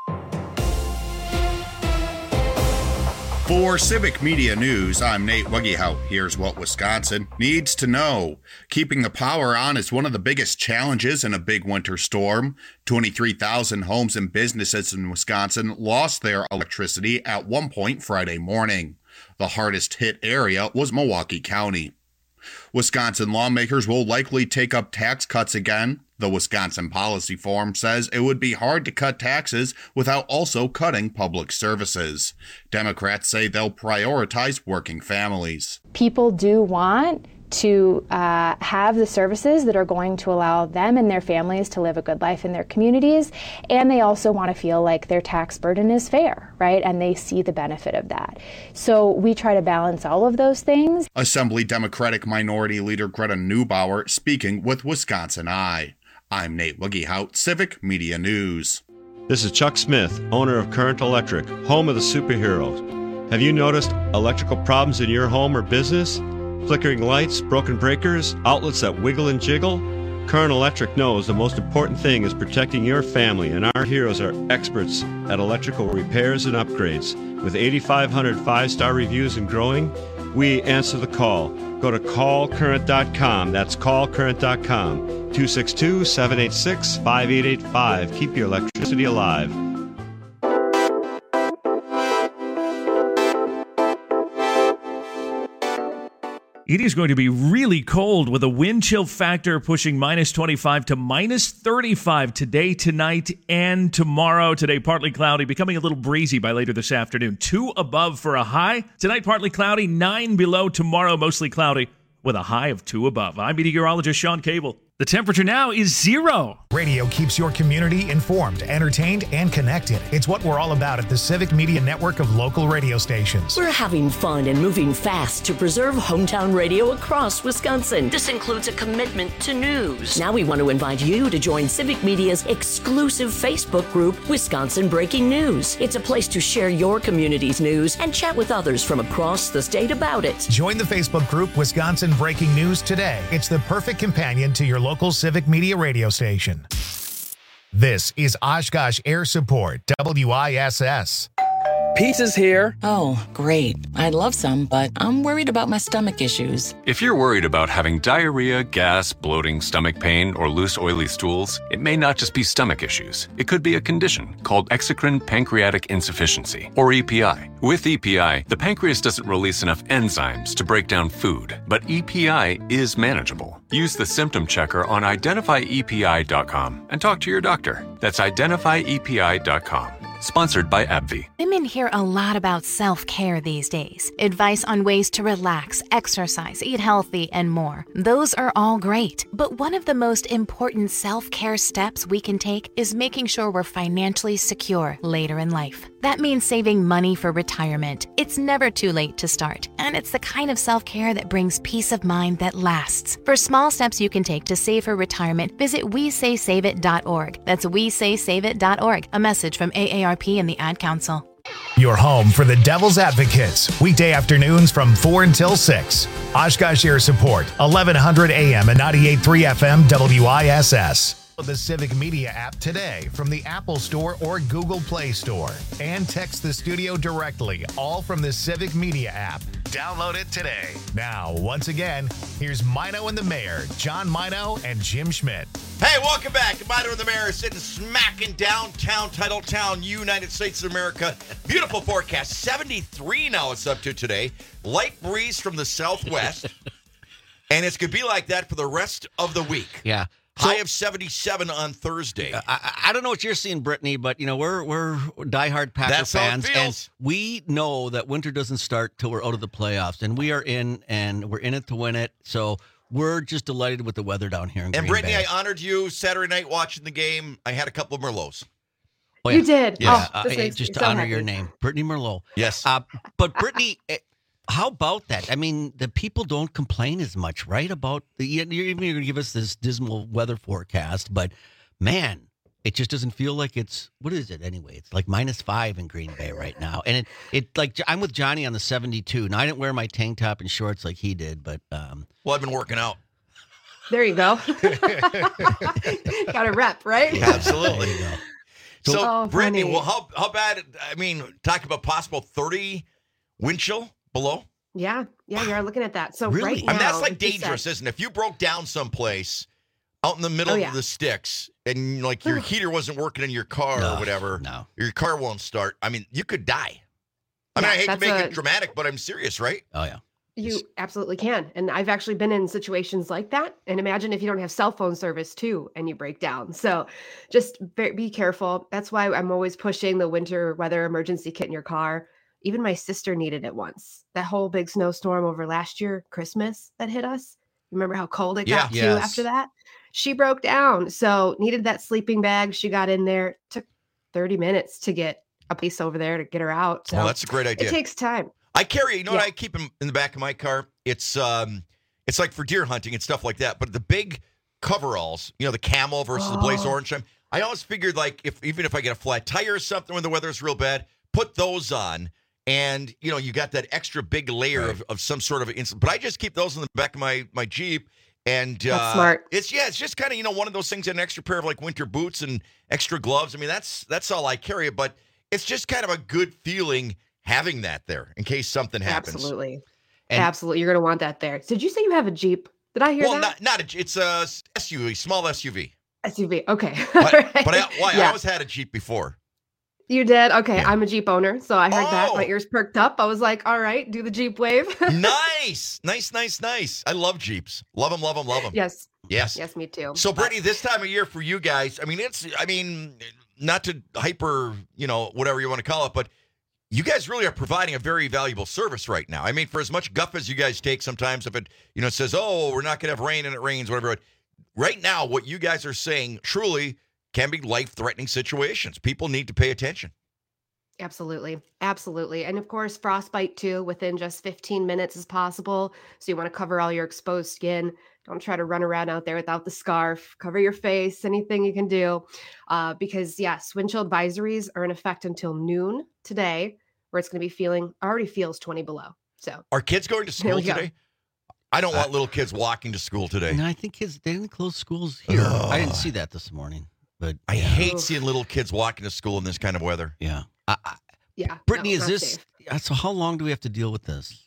For Civic Media News, I'm Nate Wuggehout. Here's what Wisconsin needs to know. Keeping the power on is one of the biggest challenges in a big winter storm. twenty-three thousand homes and businesses in Wisconsin lost their electricity at one point Friday morning. The hardest hit area was Milwaukee County. Wisconsin lawmakers will likely take up tax cuts again. The Wisconsin Policy Forum says it would be hard to cut taxes without also cutting public services. Democrats say they'll prioritize working families. People do want to uh, have the services that are going to allow them and their families to live a good life in their communities, and they also want to feel like their tax burden is fair, right? And they see the benefit of that. So we try to balance all of those things. Assembly Democratic Minority Leader Greta Neubauer speaking with Wisconsin Eye. I'm Nate Wuggehout, Civic Media News. This is Chuck Smith, owner of Current Electric, home of the superheroes. Have you noticed electrical problems in your home or business? Flickering lights, broken breakers, outlets that wiggle and jiggle? Current Electric knows the most important thing is protecting your family, and our heroes are experts at electrical repairs and upgrades. With eighty-five hundred five-star reviews and growing, we answer the call. Go to call current dot com. That's call current dot com. two six two, seven eight six, five eight eight five. Keep your electricity alive. It is going to be really cold with a wind chill factor pushing minus twenty-five to minus thirty-five today, tonight, and tomorrow. Today, partly cloudy, becoming a little breezy by later this afternoon. Two above for a high. Tonight, partly cloudy, nine below. Tomorrow, mostly cloudy with a high of two above. I'm meteorologist Sean Cable. The temperature now is zero. Radio keeps your community informed, entertained, and connected. It's what we're all about at the Civic Media Network of local radio stations. We're having fun and moving fast to preserve hometown radio across Wisconsin. This includes a commitment to news. Now we want to invite you to join Civic Media's exclusive Facebook group, Wisconsin Breaking News. It's a place to share your community's news and chat with others from across the state about it. Join the Facebook group Wisconsin Breaking News today. It's the perfect companion to your local Civic Media radio station. This is Oshkosh Air Support, W I S S. Pizza's here. Oh, great. I'd love some, but I'm worried about my stomach issues. If you're worried about having diarrhea, gas, bloating, stomach pain, or loose, oily stools, it may not just be stomach issues. It could be a condition called exocrine pancreatic insufficiency, or E P I. With E P I, the pancreas doesn't release enough enzymes to break down food, but E P I is manageable. Use the symptom checker on identify E P I dot com and talk to your doctor. That's identify E P I dot com. Sponsored by AbbVie. Women hear a lot about self-care these days. Advice on ways to relax, exercise, eat healthy, and more. Those are all great. But one of the most important self-care steps we can take is making sure we're financially secure later in life. That means saving money for retirement. It's never too late to start, and it's the kind of self-care that brings peace of mind that lasts. For small steps you can take to save for retirement, visit we say save it dot org. That's we say save it dot org. A message from A A R P and the Ad Council. Your home for the Devil's Advocates, weekday afternoons from four until six. Oshkosh Air Support, eleven hundred A M and ninety-eight point three F M W I S S. the Civic Media app today from the Apple Store or Google Play Store. And text the studio directly, all from the Civic Media app. Download it today. Now, once again, here's Mino and the Mayor, John Mino and Jim Schmidt. Hey, welcome back. Mino and the Mayor sitting smack in downtown Titletown, United States of America. Beautiful forecast. seventy-three now it's up to today. Light breeze from the southwest. And it's going to be like that for the rest of the week. Yeah. High of seventy-seven on Thursday. I, I don't know what you're seeing, Brittany, but you know we're we're diehard Packer That's fans, how it feels. and we know that winter doesn't start till we're out of the playoffs, and we are in, and we're in it to win it. So we're just delighted with the weather down here in And Green Brittany, Bay. I honored you Saturday night watching the game. I had a couple of Merlots. Oh, You did. Yeah, Oh, this uh, makes just me to so honor happy. your name, Brittany Merlot. Yes. Uh, but Brittany, eh, how about that? I mean, the people don't complain as much, right? About the you're even going to give us this dismal weather forecast, but man, it just doesn't feel like it's what is it anyway? It's like minus five in Green Bay right now, and it it like I'm with Johnny on the seventy-two. Now I didn't wear my tank top and shorts like he did, but um, well, I've been working out. There you go. Got a rep, right? Absolutely. So, Oh, Brittany, funny. well, how how bad? I mean, talk about possible thirty wind chill below. Yeah, yeah, you are looking at that. So Really? right now, I mean, that's like like you dangerous, said- isn't it? If you broke down someplace out in the middle Oh, yeah. of the sticks and like your heater wasn't working in your car No, or whatever, no. your car won't start. I mean, you could die. I mean, Yeah, I hate to that's make a- it dramatic, but I'm serious, right? Oh yeah. You absolutely can. And I've actually been in situations like that. And imagine if you don't have cell phone service too and you break down. So just be, be careful. That's why I'm always pushing the winter weather emergency kit in your car. Even my sister needed it once. That whole big snowstorm over last year, Christmas, that hit us. Remember how cold it Yeah. got too Yes. after that? She broke down. So needed that sleeping bag. She got in there. Took thirty minutes to get a piece over there to get her out. So Well, that's a great idea. it takes time. I carry, you know what Yeah. I keep in, in the back of my car? It's um, it's like for deer hunting and stuff like that. But the big coveralls, you know, the camel versus the blaze Oh. orange time. I always figured like if even if I get a flat tire or something when the weather's real bad, put those on, and you know you got that extra big layer Right. of, of some sort of insult. But I just keep those in the back of my my Jeep. And That's uh, smart. It's yeah, it's just kind of you know one of those things. An extra pair of like winter boots and extra gloves. I mean that's that's all I carry. But it's just kind of a good feeling having that there in case something happens. Absolutely. And- Absolutely. You're going to want that there. Did you say you have a Jeep? Did I hear Well, that? not not a. It's a S U V, small S U V. S U V. Okay. But, All right. but I, well, I Yeah. always had a Jeep before. You did? Okay. Yeah. I'm a Jeep owner. So I heard that. My Oh. ears perked up. I was like, all right, do the Jeep wave. Nice, nice, nice, nice. I love Jeeps. Love them, love them, love them. Yes. Yes. Yes, me too. So, Brittany, this time of year for you guys, I mean, it's, I mean, not to hyper, you know, whatever you want to call it, but you guys really are providing a very valuable service right now. I mean, for as much guff as you guys take sometimes, if it, you know, says, oh, we're not going to have rain and it rains, whatever. Right now, what you guys are saying truly can be life-threatening situations. People need to pay attention. Absolutely. Absolutely. And of course, frostbite too, within just fifteen minutes is possible. So you want to cover all your exposed skin. Don't try to run around out there without the scarf. Cover your face, anything you can do. Uh, because, yes, wind chill advisories are in effect until noon today, where it's going to be feeling, already feels twenty below. So Are kids going to There school we go. today? I don't want little kids walking to school today. And I think kids they didn't close schools here. I didn't see that this morning, but I yeah. hate seeing little kids walking to school in this kind of weather. Yeah. I, I, yeah. Brittany, no, is not this safe. uh, so? How long do we have to deal with this?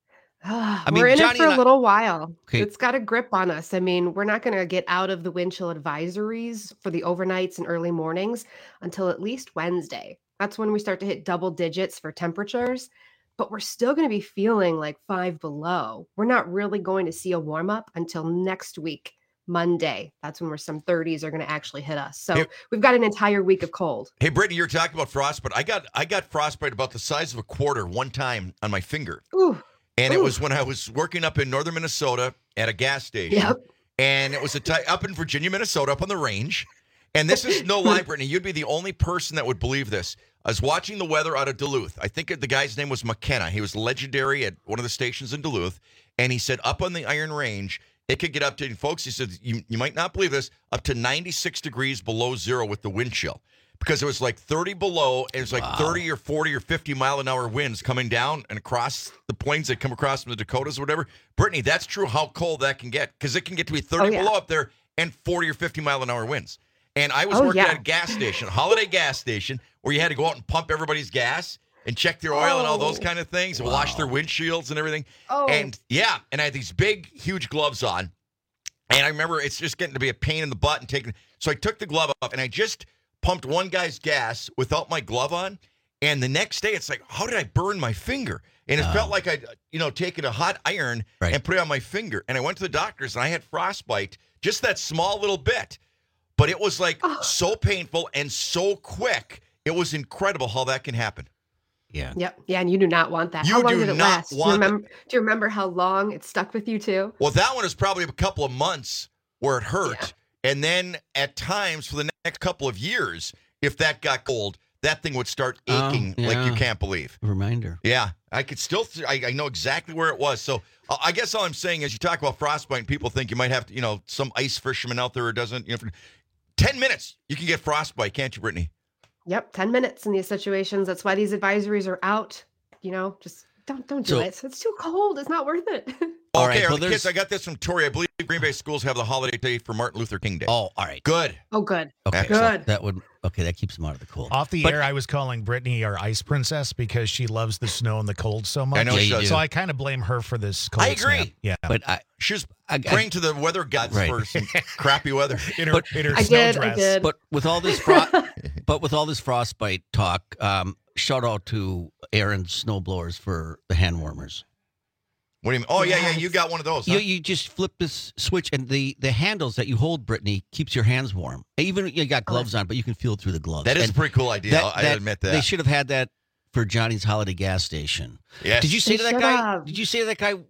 I mean, we're in Johnny it for and a I- little while. Okay. It's got a grip on us. I mean, we're not going to get out of the wind chill advisories for the overnights and early mornings until at least Wednesday. That's when we start to hit double digits for temperatures, but we're still going to be feeling like five below. We're not really going to see a warm up until next week, Monday. That's when we're some thirties are going to actually hit us. So Hey- we've got an entire week of cold. Hey, Brittany, you're talking about frostbite. I got I got frostbite about the size of a quarter one time on my finger. Ooh. And it Ooh. was when I was working up in northern Minnesota at a gas station. Yep. And it was a ti- up in Virginia, Minnesota, up on the range. And this is no lie, Brittany. You'd be the only person that would believe this. I was watching the weather out of Duluth. I think the guy's name was McKenna. He was legendary at one of the stations in Duluth. And he said up on the Iron Range, it could get up to, and folks, he said, you, you might not believe this, up to ninety-six degrees below zero with the wind chill. Because it was like thirty below, and it's like Wow. thirty or forty or fifty mile an hour winds coming down and across the plains that come across from the Dakotas or whatever. Brittany, that's true how cold that can get, because it can get to be thirty Oh, yeah. below up there, and forty or fifty mile an hour winds. And I was Oh, working yeah. at a gas station, a holiday gas station, where you had to go out and pump everybody's gas and check their oil and all those Oh. kind of things and Wow. wash their windshields and everything. Oh. And yeah, and I had these big, huge gloves on. And I remember it's just getting to be a pain in the butt and taking. So I took the glove off and I just pumped one guy's gas without my glove on. And the next day, it's like, how did I burn my finger? And it Oh. felt like I'd, you know, taken a hot iron Right. and put it on my finger. And I went to the doctors and I had frostbite, just that small little bit. But it was like Oh. so painful and so quick. It was incredible how that can happen. Yeah. Yep. Yeah, and you do not want that. You How long do did it not last? Do you, want remember, do you remember how long it stuck with you too? Well, that one is probably a couple of months where it hurt. And then at times for the next couple of years, if that got cold, that thing would start Oh, aching like you yeah. can't believe. Reminder. Yeah, I could still, th- I, I know exactly where it was. So uh, I guess all I'm saying is you talk about frostbite and people think you might have to, you know, some ice fisherman out there who doesn't, you know, for ten minutes, you can get frostbite, can't you, Brittany? Yep, ten minutes in these situations. That's why these advisories are out. You know, just don't don't do So- it. It's too cold. It's not worth it. All okay, right, are well, the kids, there's- I got this from Tori. I believe Green Bay schools have the holiday day for Martin Luther King Day. Oh, all right. Good. Oh, good. Okay. Good. That would okay. That keeps them out of the cold. Off the But- air, I was calling Brittany our ice princess because she loves the snow and the cold so much. I know Yeah, she you does. do. So I kind of blame her for this cold I agree. snap. Yeah. But I, She was I, I praying to the weather gods Right. for some crappy weather. In her, But- in her I snow did. dress. I did. but with all this fro- but with all this frostbite talk, um, shout out to Aaron's snowblowers for the hand warmers. What do you mean? Oh, yeah, yeah, Yes. you got one of those. Huh? You you just flip this switch, and the the handles that you hold, Brittany, keeps your hands warm. Even you got gloves on, but you can feel through the gloves. That is And a pretty cool idea. that- I'll- I that- admit that. They should have had that for Johnny's Holiday gas station. Yes. Did you say They to that should guy? have. Did you say to that guy?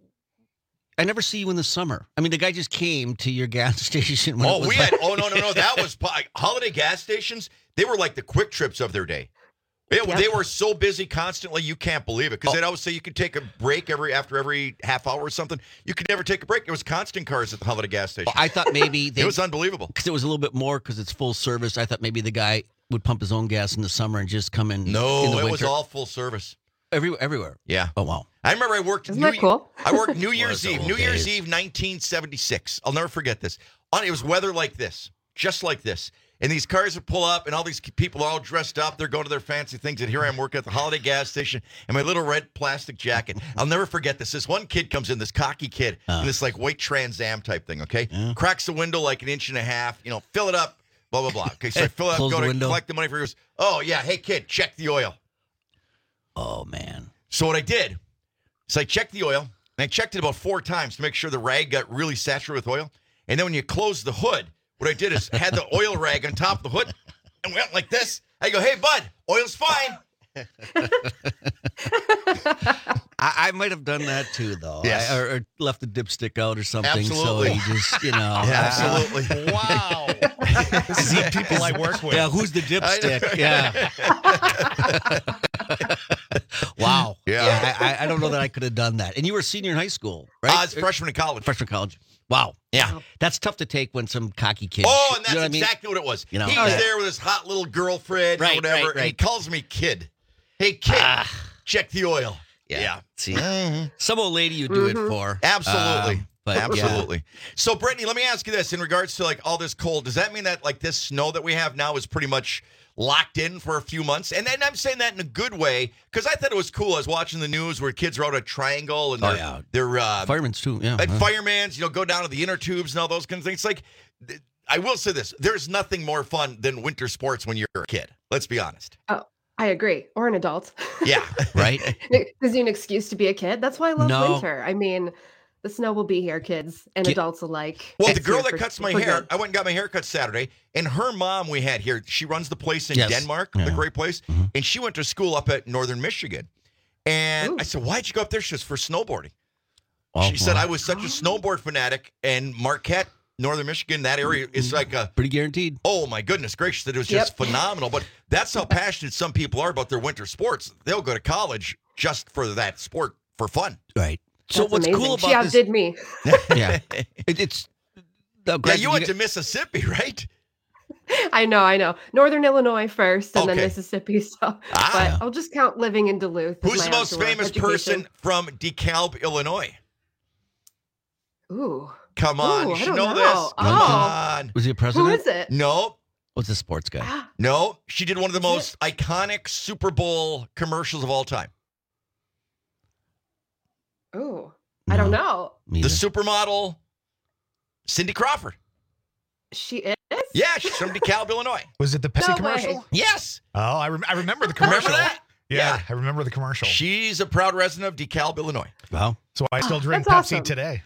I never see you in the summer. I mean, the guy just came to your gas station. When it Oh, was we like- had. Oh no, no, no. That was pi- holiday gas stations. They were like the quick trips of their day. It- Yep. They were so busy constantly, you can't believe it. Because Oh. they'd always say you could take a break every after every half hour or something. You could never take a break. It was constant cars at the holiday gas station. I thought maybe they, it was unbelievable. because it was a little bit more because it's full service. I thought maybe the guy would pump his own gas in the summer and just come in. No, in the it was winter. all full service. Every, everywhere. Yeah. Oh wow. I remember I worked. Isn't New, that cool? I worked New Year's the Eve. old New Year's days. Eve, nineteen seventy-six. I'll never forget this. On it was weather like this, just like this. And these cars would pull up, and all these people are all dressed up. They're going to their fancy things. And here I am working at the holiday gas station in my little red plastic jacket. I'll never forget this. This one kid comes in, this cocky kid, Uh. in this like white Trans Am type thing, okay? Yeah. Cracks the window like an inch and a half, you know, fill it up, blah, blah, blah. Okay, so I fill it up, Close go the to window. collect the money for yours. Oh, yeah, hey, kid, check the oil. Oh man. So what I did is I checked the oil, and I checked it about four times to make sure the rag got really saturated with oil. And then when you close the hood, what I did is had the oil rag on top of the hood and went like this. I go, hey, bud, oil's fine. I, I might have done that too, though. Yes. I, or, or left the dipstick out or something. Absolutely. So you just, you know. Yeah, absolutely. Wow. This is the people I work with. Yeah, who's the dipstick? Yeah. Wow. Yeah. I, I, I don't know that I could have done that. And you were a senior in high school, right? I was freshman in college. Freshman college. Wow. Yeah. That's tough to take when some cocky kid. Oh, and that's you know what I mean? exactly what it was. You know, He's uh, there with his hot little girlfriend Right, or whatever, right, and he right. calls me kid. Hey, kid, Ah. check the oil. Yeah. See, Mm-hmm. some old lady you do it for. Absolutely. Um, but yeah. Absolutely. So, Brittany, let me ask you this in regards to like all this cold. Does that mean that like this snow that we have now is pretty much locked in for a few months? And then I'm saying that in a good way because I thought it was cool. I was watching the news where kids are out at Triangle and Oh, they're, yeah. they're uh, Firemen's too. Yeah. at huh. fireman's, you know, go down to the inner tubes and all those kinds of things. It's like, th- I will say this: there's nothing more fun than winter sports when you're a kid. Let's be honest. Oh, I agree. Or an adult. Yeah. Right? Gives you an excuse to be a kid. That's why I love No. winter. I mean, the snow will be here, kids and Get- adults alike. Well, It's the girl here that for- cuts my for hair, good. I went and got my hair cut Saturday, and her mom we had here, she runs the place in Yes. Denmark, Yeah. the great place, Mhm. and she went to school up at Northern Michigan. And Ooh. I said, why'd you go up there? She says, for snowboarding. Oh, she said, wow. I was such a snowboard fanatic, and Marquette, Northern Michigan, that area is like a, Pretty guaranteed. oh my goodness gracious, that it was Yep. just phenomenal. But that's how passionate some people are about their winter sports. They'll go to college just for that sport for fun. Right. So That's what's amazing. cool She about this? outdid me. Yeah. It, it's. No, Yeah, Greg, you went got- to Mississippi, right? I know, I know. Northern Illinois first, and then Okay. Mississippi. So, Ah. but I'll just count living in Duluth. as Who's my the most outdoor famous education. person from DeKalb, Illinois? Ooh, Come on. Ooh, you I should don't know, know. this. Come Oh. on. Was he a president? Who is it? No. What's a sports guy? No. She did one of the most iconic Super Bowl commercials of all time. Ooh, I don't know. The supermodel, Cindy Crawford. She is? Yeah, she's from DeKalb, Illinois. Was it the Pepsi No commercial? way. Yes. Oh, I, rem- I remember the Remember commercial. that? Yeah, Yeah. I remember the commercial. She's a proud resident of DeKalb, Illinois. Wow. So I still Oh, drink that's Pepsi awesome. today.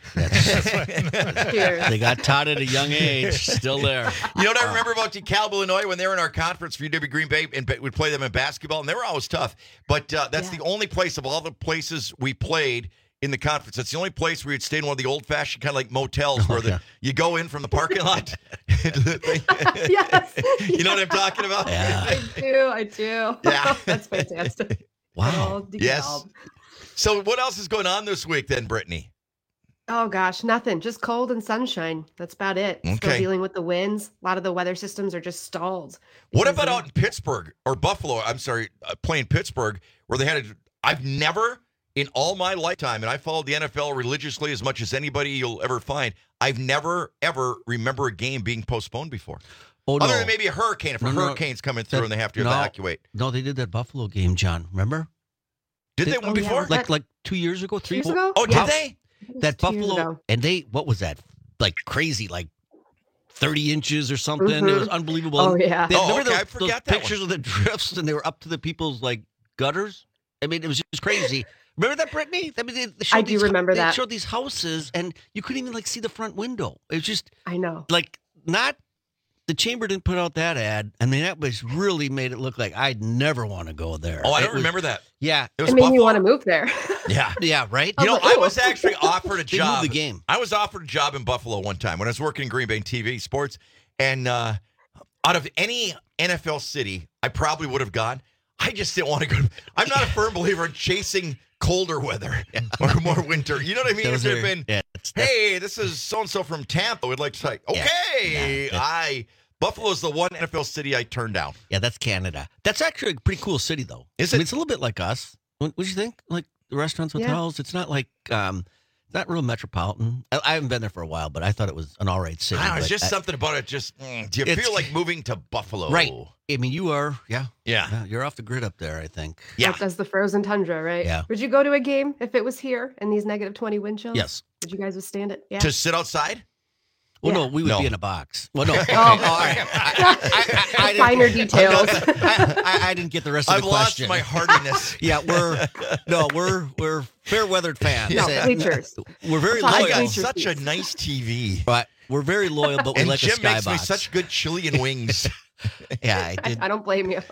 Cheers. They got taught at a young age. Still there. You know what I remember about DeKalb, Illinois, when they were in our conference for U W Green Bay, and we'd play them in basketball, and they were always tough. But uh, that's Yeah. the only place of all the places we played in the conference. That's the only place where you'd stay in one of the old-fashioned kind of like motels where the, yeah. you go in from the parking lot. Yes. You know what I'm talking about? Yeah. I do. I do. Yeah. That's fantastic. Wow. Oh, Yes. DeKalb. So what else is going on this week then, Brittany? Oh gosh, nothing. Just cold and sunshine. That's about it. Still Okay. dealing with the winds. A lot of the weather systems are just stalled. What because about of- out in Pittsburgh or Buffalo? I'm sorry, uh, playing Pittsburgh, where they had a. I've never in all my lifetime, and I followed the N F L religiously as much as anybody you'll ever find. I've never ever remember a game being postponed before. Oh, Other no. than maybe a hurricane, if No, a no, hurricane's coming through that- and they have to no. evacuate. No, they did that Buffalo game, John. Remember? Did they Did- one Oh, yeah. before? Like like two years ago, three Years four- ago? Oh, did Yeah. they? That Two years Buffalo, ago. and they what was that? Like crazy, like thirty inches or something. It was Mhm. unbelievable. Oh, yeah. They, Oh, remember okay, I those, forgot those that pictures of the drifts, and they were up to the people's like gutters. I mean, it was just crazy. Remember that, Brittany? I mean, they, they showed I do these, remember they that. showed these houses, and you couldn't even like see the front window. It was just I know. like not. The chamber didn't put out that ad. I mean, that was really made it look like I'd never want to go there. Oh, I It don't was- remember that. Yeah, It It was made me Buffalo. want to move there. Yeah. yeah, right. You know, like, I "Ooh." was actually offered a They moved job. the game. I was offered a job in Buffalo one time when I was working in Green Bay T V sports. And uh, out of any N F L city, I probably would have gone. I just didn't want to go. I'm not a firm believer in chasing colder weather or more winter. You know what I mean? Those If it are- had been, yeah, it's- that's- hey, this is so-and-so from Tampa. We'd like to say, Yeah. okay, Yeah, that's- I Buffalo's the one N F L city I turned down. Yeah, that's Canada. That's actually a pretty cool city, though. Is I mean, it? it's a little bit like us. What do you think? Like the restaurants, Yeah. hotels. It's not like um, it's not real metropolitan. I, I haven't been there for a while, but I thought it was an all right city. I don't know, it's but just I- something about it. Just mm, do you It's- feel like moving to Buffalo? right. I mean, you are. Yeah, Yeah. yeah. You're off the grid up there. I think. Yeah. That's, that's the frozen tundra, right? Yeah. Would you go to a game if it was here and these negative twenty wind chills? Yes. Would you guys withstand it? Yeah. To sit outside? Well, Yeah. no, we would No. be in a box. Well, no. Oh. Okay, all right. I, I, I, I didn't- Finer details. I, I, I didn't get the rest of I've the lost question. my hardiness. Yeah, we're no, we're we're fair weathered fans. No, And bleachers. We're very That's all I loyal. got bleacher such a seats. nice T V. But we're very loyal, but we And like Jim a makes me skybox. such good chili and wings. Yeah, I I, did. I don't blame you.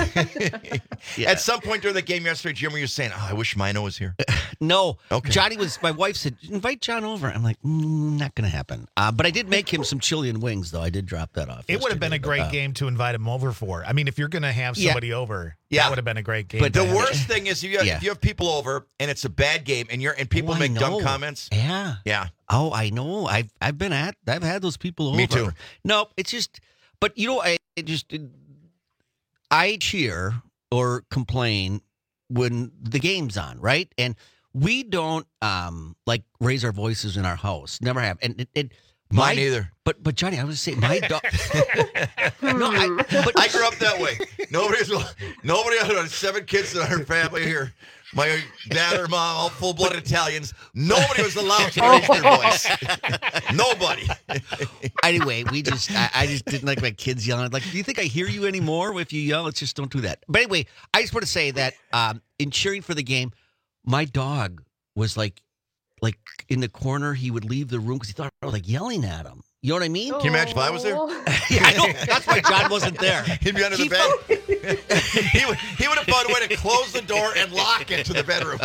Yeah. At some point during the game yesterday, Jim, were you saying, oh, I wish Mino was here? No, Okay. Johnny was. My wife said, "Invite John over." I'm like, mm, not going to happen. Uh, but I did make him some chili and wings, though. I did drop that off. It would have been a yesterday, great but, uh, game to invite him over for. I mean, if you're going to have Yeah. somebody over, Yeah. that would have been a great game. But to The have. worst thing is if you have, Yeah. if you have people over and it's a bad game and you're and people Oh, I make dumb know. comments. Yeah. Yeah. Oh, I know. I've I've been at. I've had those people over. Me too. No, it's just. But you know, I it just. I cheer or complain when the game's on, right? And we don't um like raise our voices in our house. Never have. And it. it Mine my- either. But but Johnny, I was saying my dog. no, I, but I grew up that way. Nobody's nobody other than seven kids in our family here. My dad or mom, all full blooded Italians. Nobody was allowed to raise their voice. Nobody. Anyway, we just I, I just didn't like my kids yelling. Like, do you think I hear you anymore if you yell? Let's just don't do that. But anyway, I just want to say that um, in cheering for the game, my dog was like, like in the corner. He would leave the room because he thought I was like yelling at him. You know what I mean? Can you imagine if I was there? Yeah, I know. That's why John wasn't there. He'd be under He the bed. he, would, he would have found a way to close the door and lock it to the bedroom.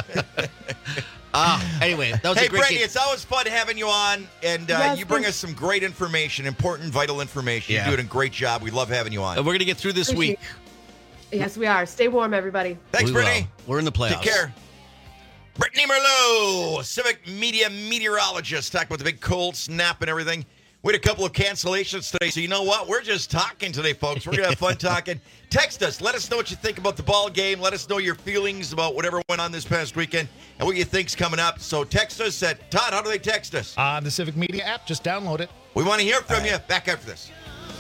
Uh, anyway, that was Hey, a great Brittany, game. it's always fun having you on, and uh, Yes, you bring thanks. us some great information, important, vital information. Yeah. You're doing a great job. We love having you on. And we're gonna get through this week. Yes, we are. Stay warm, everybody. Thanks, We Brittany. will. We're in the playoffs. Take care. Brittany Merlot, Civic Media meteorologist, talking about the big cold snap and everything. We had a couple of cancellations today, so you know what? We're just talking today, folks. We're going to have fun talking. Text us. Let us know what you think about the ball game. Let us know your feelings about whatever went on this past weekend and what you think's coming up. So text us at, Todd, how do they text us? On the Civic Media app. Just download it. We want to hear from you. Back after this.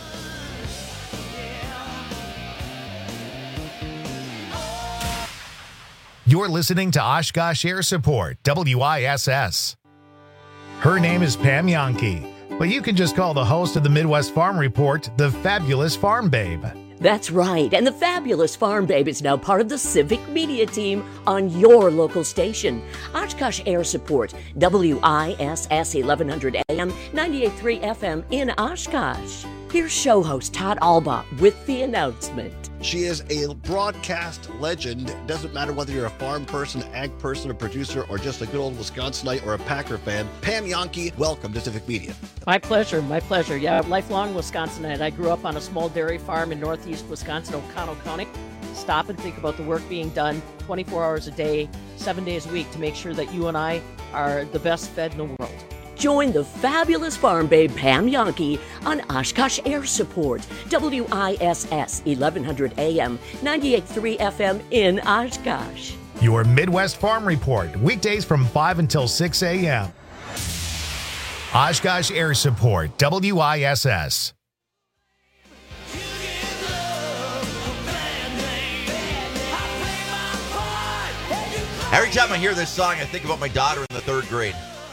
You're listening to Oshkosh Air Support, W I S S. Her name is Pam Yankee, but you can just call the host of the Midwest Farm Report the Fabulous Farm Babe. That's right, and the Fabulous Farm Babe is now part of the Civic Media team on your local station. Oshkosh Air Support, W I S S eleven hundred A M, ninety-eight point three F M in Oshkosh. Here's show host Todd Alba with the announcement. She is a broadcast legend. Doesn't matter whether you're a farm person, ag person, a producer, or just a good old Wisconsinite or a Packer fan. Pam Yankee, welcome to Civic Media. My pleasure, my pleasure. Yeah, lifelong Wisconsinite. I grew up on a small dairy farm in northeast Wisconsin, Oconto County. Stop and think about the work being done twenty-four hours a day, seven days a week to make sure that you and I are the best fed in the world. Join the Fabulous Farm Babe Pam Yankee on Oshkosh Air Support, W I S S eleven hundred A M, ninety-eight point three F M in Oshkosh. Your Midwest Farm Report, weekdays from five until six A M. Oshkosh Air Support, W I S S. Every time I hear this song, I think about my daughter in the third grade.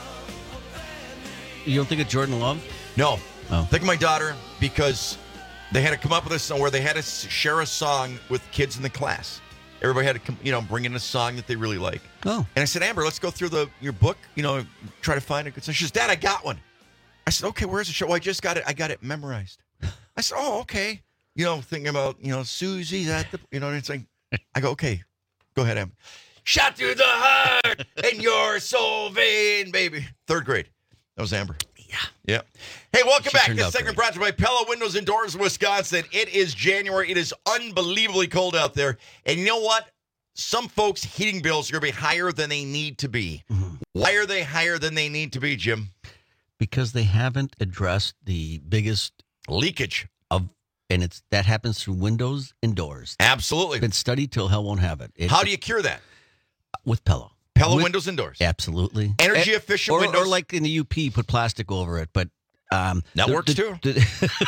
You don't think of Jordan Love? No. Oh. Think of my daughter because they had to come up with a song where they had to share a song with kids in the class. Everybody had to come, you know, bring in a song that they really like. Oh. And I said, Amber, let's go through the your book, you know, try to find a good song. She says, Dad, I got one. I said, okay, where's the show? Well, I just got it. I got it memorized. I said, oh, okay. You know, thinking about, you know, Susie's at the, you know, and it's like, I go, okay, go ahead, Amber. Shot through the heart and you're so vain, baby. Third grade. That was Amber. Yeah. Yeah. Hey, welcome She back. turned This out segment great. brought to you by Pella Windows and Doors, Wisconsin. It is January. It is unbelievably cold out there. And you know what? Some folks' heating bills are going to be higher than they need to be. Mm-hmm. Why are they higher than they need to be, Jim? Because they haven't addressed the biggest leakage of, and it's that happens through windows and doors. Absolutely. It's been studied till hell won't have it. It- How do you cure that? With Pella. Pella With- Windows and Doors. Absolutely. Energy Eh, efficient or, windows. Or like in the U P, put plastic over it. But um, That the- works the- too.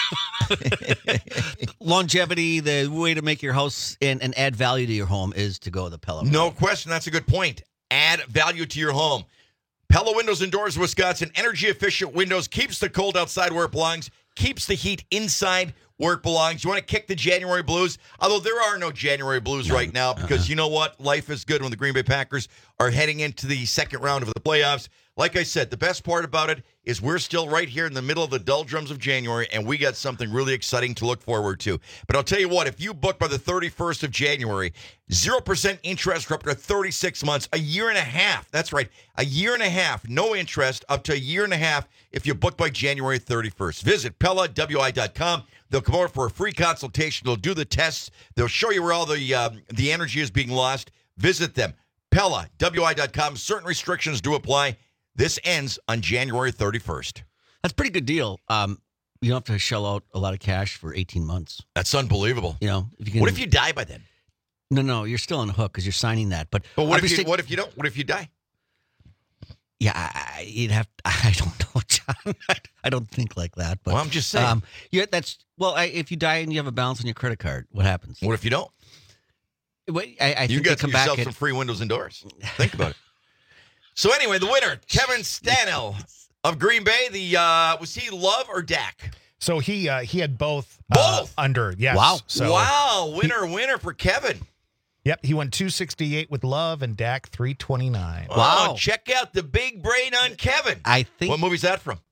the- longevity, the way to make your house and, and add value to your home is to go the Pella. No question. That's a good point. Add value to your home. Pella Windows and Doors, Wisconsin. Energy efficient windows. Keeps the cold outside where it belongs. Keeps the heat inside where it belongs. You want to kick the January blues? Although there are no January blues right now because Uh-huh. you know what? Life is good when the Green Bay Packers are heading into the second round of the playoffs. Like I said, the best part about it is we're still right here in the middle of the doldrums of January, and we got something really exciting to look forward to. But I'll tell you what, if you book by the thirty-first of January, zero percent interest for up to thirty-six months, a year and a half. That's right, a year and a half, no interest, up to a year and a half if you book by January thirty-first. Visit Pella W I dot com. They'll come over for a free consultation. They'll do the tests. They'll show you where all the um, the energy is being lost. Visit them. Pella W I dot com. Certain restrictions do apply. This ends on January thirty-first. That's a pretty good deal. Um, you don't have to shell out a lot of cash for eighteen months. That's unbelievable. You know, if you can. What if you die by then? No, no, you're still on the hook because you're signing that. But But what I'm if just you saying- what if you don't? What if you die? Yeah, I, I- you'd have. I don't know, John. I don't think like that. But Well, I'm just saying. Um, yeah, that's well. I, if you die and you have a balance on your credit card, what happens? What if you don't? Wait, I, I you think got they come yourself back some at, free windows and doors. Think about it. So anyway, the winner, Kevin Stanell of Green Bay. The uh, was he Love or Dak? So he uh, he had both. Both? Uh, under. Yes. Wow. So, wow. Winner, winner for Kevin. Yep. He went two sixty-eight with Love and Dak three twenty-nine. Wow. Check out the big brain on Kevin. I think. What movie's that from?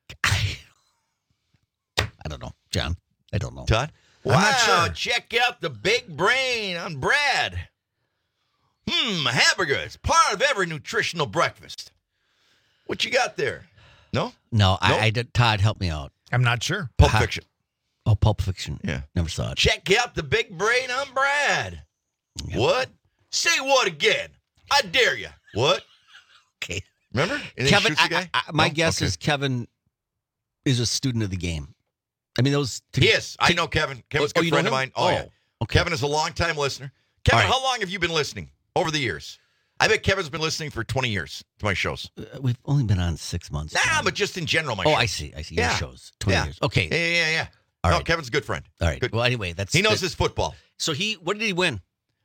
I don't know, John. I don't know. Todd? I'm Wow. not sure. Check out the big brain on Brad. Hmm. Hamburgers. Part of every nutritional breakfast. What you got there? No? No, I, Nope. I did. Todd, help me out. I'm not sure. Pulp Ha- Fiction. Oh, Pulp Fiction. Yeah. Never saw it. Check out the big brain on Brad. What? Say what again? I dare you. What? Okay. Remember? And then he Kevin, shoots the I, guy? I, my No? guess Okay. is Kevin is a student of the game. I mean, those. He is. I know Kevin. Kevin's a Oh, good you friend know of him? mine. Oh, Oh, yeah. okay. Kevin is a longtime listener. Kevin, All right. how long have you been listening over the years? I bet Kevin's been listening for twenty years to my shows. Uh, we've only been on six months. Nah, but just in general, my Oh, shows. I see. I see. Yeah. Your shows. twenty Yeah. years. Okay. Yeah, yeah, yeah. yeah. All no, right. Kevin's a good friend. All right. Good. Well, anyway, that's He knows that- his football. So he, what did he win?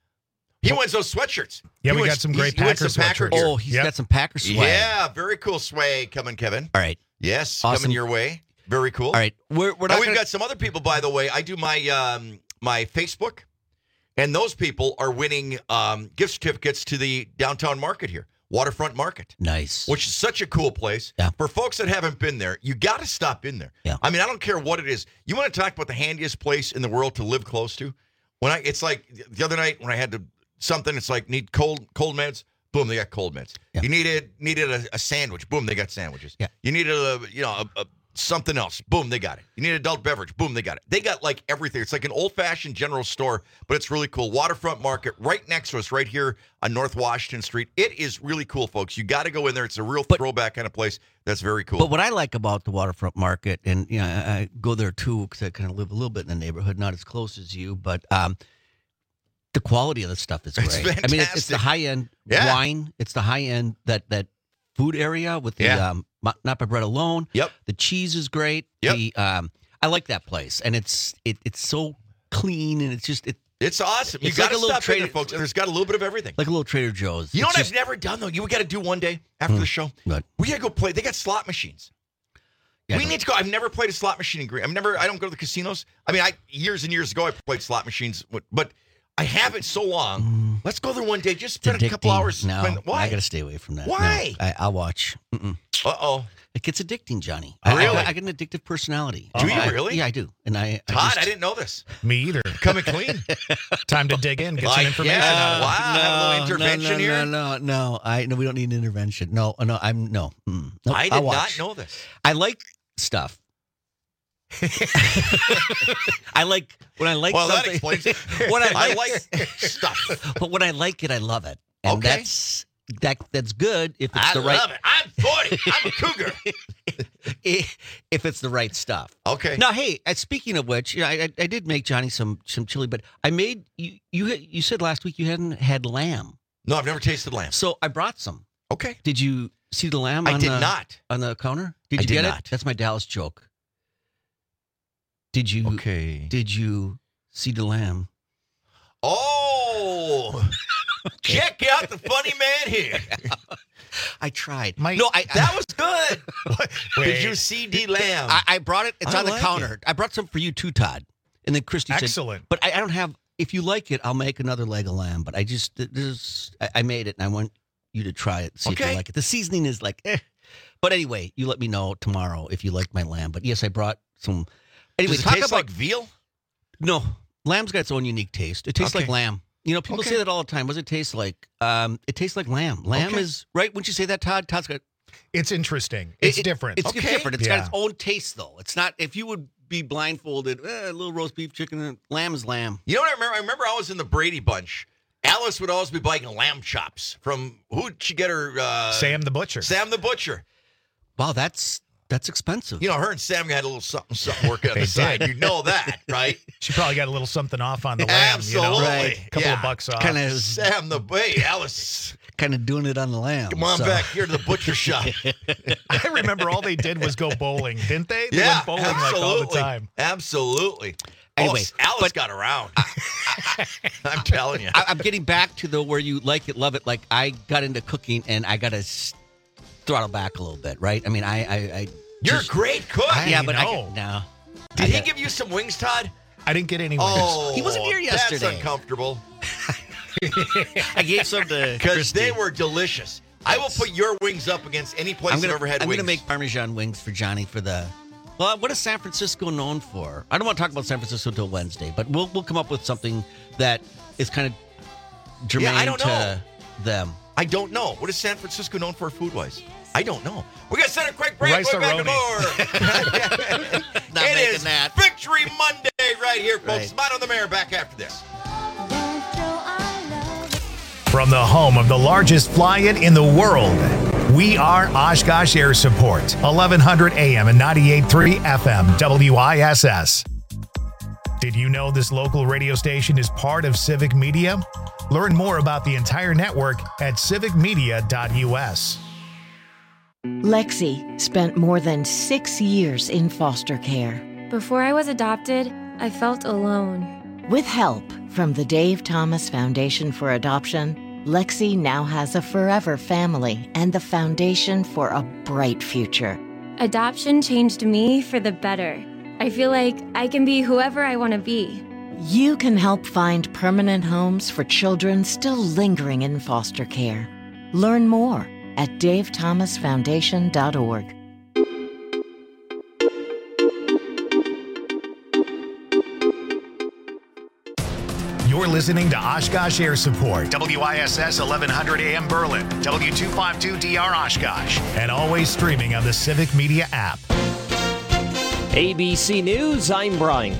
He wins those sweatshirts. Yeah, He we wins- got some he's- great he wins Packer some Packer sweatshirts. gear. Oh, he's Yep. got some Packer swag. Yeah, very cool swag coming, Kevin. All right. Yes, Awesome. coming your way. Very cool. All right. We're, we're Now, not we've gonna, got some other people, by the way. I do my um, my Facebook, and those people are winning um, gift certificates to the downtown market here, Waterfront Market. Nice. Which is such a cool place. Yeah. For folks that haven't been there, you got to stop in there. Yeah. I mean, I don't care what it is. You want to talk about the handiest place in the world to live close to? When I, it's like the other night when I had to something. It's like need cold cold meds. Boom, they got cold meds. Yeah. You needed needed a, a sandwich. Boom, they got sandwiches. Yeah. You needed a you know a, a something else. Boom, they got it. You need adult beverage. Boom, they got it. They got like everything. It's like an old-fashioned general store, but it's really cool. Waterfront Market right next to us, right here on North Washington Street. It is really cool, folks. You got to go in there. It's a real But- throwback kind of place. That's very cool. But what I like about the Waterfront Market, and you know, I, I go there too because I kind of live a little bit in the neighborhood, not as close as you, but um, the quality of the stuff is great. It's I mean, it's, it's the fantastic. high end Yeah. wine. It's the high end that that food area with the Yeah. um, Ma- Napa bread alone. Yep. The cheese is great. Yep. The um, I like that place, and it's it it's so clean, and it's just it it's awesome. You It's got like to a little stop in there, Trader- folks. And there's got a little bit of everything. like a little Trader Joe's. You know It's what just- I've never done though? You got to do one day after the show. What? We got to go play. They got slot machines. Yeah, we I need to go. I've never played a slot machine in Green. I've never. I don't go to the casinos. I mean, I years and years ago I played slot machines, but- but I haven't so long. Let's go there one day. Just spend a couple addicting. hours. No, spend- why? I got to stay away from that. Why? No, I, I'll watch. Mm-mm. Uh oh. It gets addicting, Johnny. Really? I, I, I get an addictive personality. Do you I- really? Yeah, I do. And I, I Todd, just- I didn't know this. Me either. Coming clean. Time to dig in, get Like, some information yeah. out of it. Wow, have a little intervention no, no, here? No, no, no. I no. We don't need an intervention. No, no. I'm no. Mm, nope, I did I'll not watch. know this. I like stuff. I like when I like Well, that something. explains. when I I like, like stuff. but when I like it, I love it, and Okay. that's that. That's good if it's I the right. love it. I'm forty. I'm a cougar. if it's the right stuff. Okay. Now, hey, uh, speaking of which, you know, I, I I did make Johnny some some chili, but I made you you had- you said last week you hadn't had lamb, No, I've never tasted lamb. so I brought some. Okay. Did you see the lamb? I on did the, not. on the counter. Did I you did get not. it? That's my Dallas joke. Did you? Okay. Did you see the lamb? Oh, check out the funny man here. I tried. My- no, I That was good. Wait. Did you see D Lamb? I, I brought it. It's I on the like counter. I brought some for you too, Todd. And then Christy said, Excellent. but I, I don't have. If you like it, I'll make another leg of lamb. But I just this I, I made it, and I want you to try it. See if Okay. you like it. The seasoning is like, eh. But anyway, you let me know tomorrow if you like my lamb. But yes, I brought some. Anyway, Does it talk taste about like veal? no. Lamb's got its own unique taste. It tastes Okay. like lamb. You know, people Okay. say that all the time. What does it taste like? Um, it tastes like lamb. Lamb Okay. is right. Wouldn't you say that, Todd? Todd's got It's interesting. It's it- different. It's Okay. different. It's Yeah. got its own taste, though. It's not. If you would be blindfolded, eh, a little roast beef, chicken, and lamb is lamb. You know what I remember? I remember I was in the Brady Bunch. Alice would always be buying lamb chops from who'd she get her? Uh, Sam the Butcher. Sam the Butcher. Wow, that's that's expensive. You know, her and Sam had a little something, something working on They the side. did. You know that, right? She probably got a little something off on the lamb, you know? Absolutely. Right. A couple Yeah. of bucks off. kind of Sam the Hey, Alice, kind of doing it on the lamb. come on so. back here to the butcher shop. I remember all they did was go bowling, didn't they? They yeah, went bowling absolutely. like all the time. Absolutely. Anyway, oh, Alice but- got around. I'm telling you. I, I'm getting back to the where you like it, love it. Like I got into cooking, and I got to s- throttle back a little bit, right? I mean, I, I, I You're just- a great cook. I yeah, but I know. get, no. Did I he got- give you some wings, Todd? I didn't get any wings. Oh, He wasn't here yesterday. That's uncomfortable I gave some to because Christy. they were delicious. I will put your wings up against any place I'm gonna, I've ever had I'm wings. gonna make Parmesan wings for Johnny for the. Well, what is San Francisco known for? I don't want to talk about San Francisco until Wednesday, but we'll we'll come up with something that is kind of germane Yeah, I don't to know. them. I don't know. What is San Francisco known for food-wise? I don't know. We're going to send a quick break. Rice We're back to Aroni. more. Not It making is that. Victory Monday right here, folks. Right. Spot on the Mayor back after this. From the home of the largest fly-in in the world, We are Oshkosh Air Support, eleven hundred A M and ninety-eight point three F M, W I S S. Did you know this local radio station is part of Civic Media? Learn more about the entire network at civic media dot U S. Lexi spent more than six years in foster care. Before I was adopted, I felt alone. With help from the Dave Thomas Foundation for Adoption, Lexi now has a forever family and the foundation for a bright future. Adoption changed me for the better. I feel like I can be whoever I want to be. You can help find permanent homes for children still lingering in foster care. Learn more at dave thomas foundation dot org. You're listening to Oshkosh Air Support, W I S S eleven hundred A M Berlin, W two fifty-two D R Oshkosh, and always streaming on the Civic Media app. A B C News, I'm Brian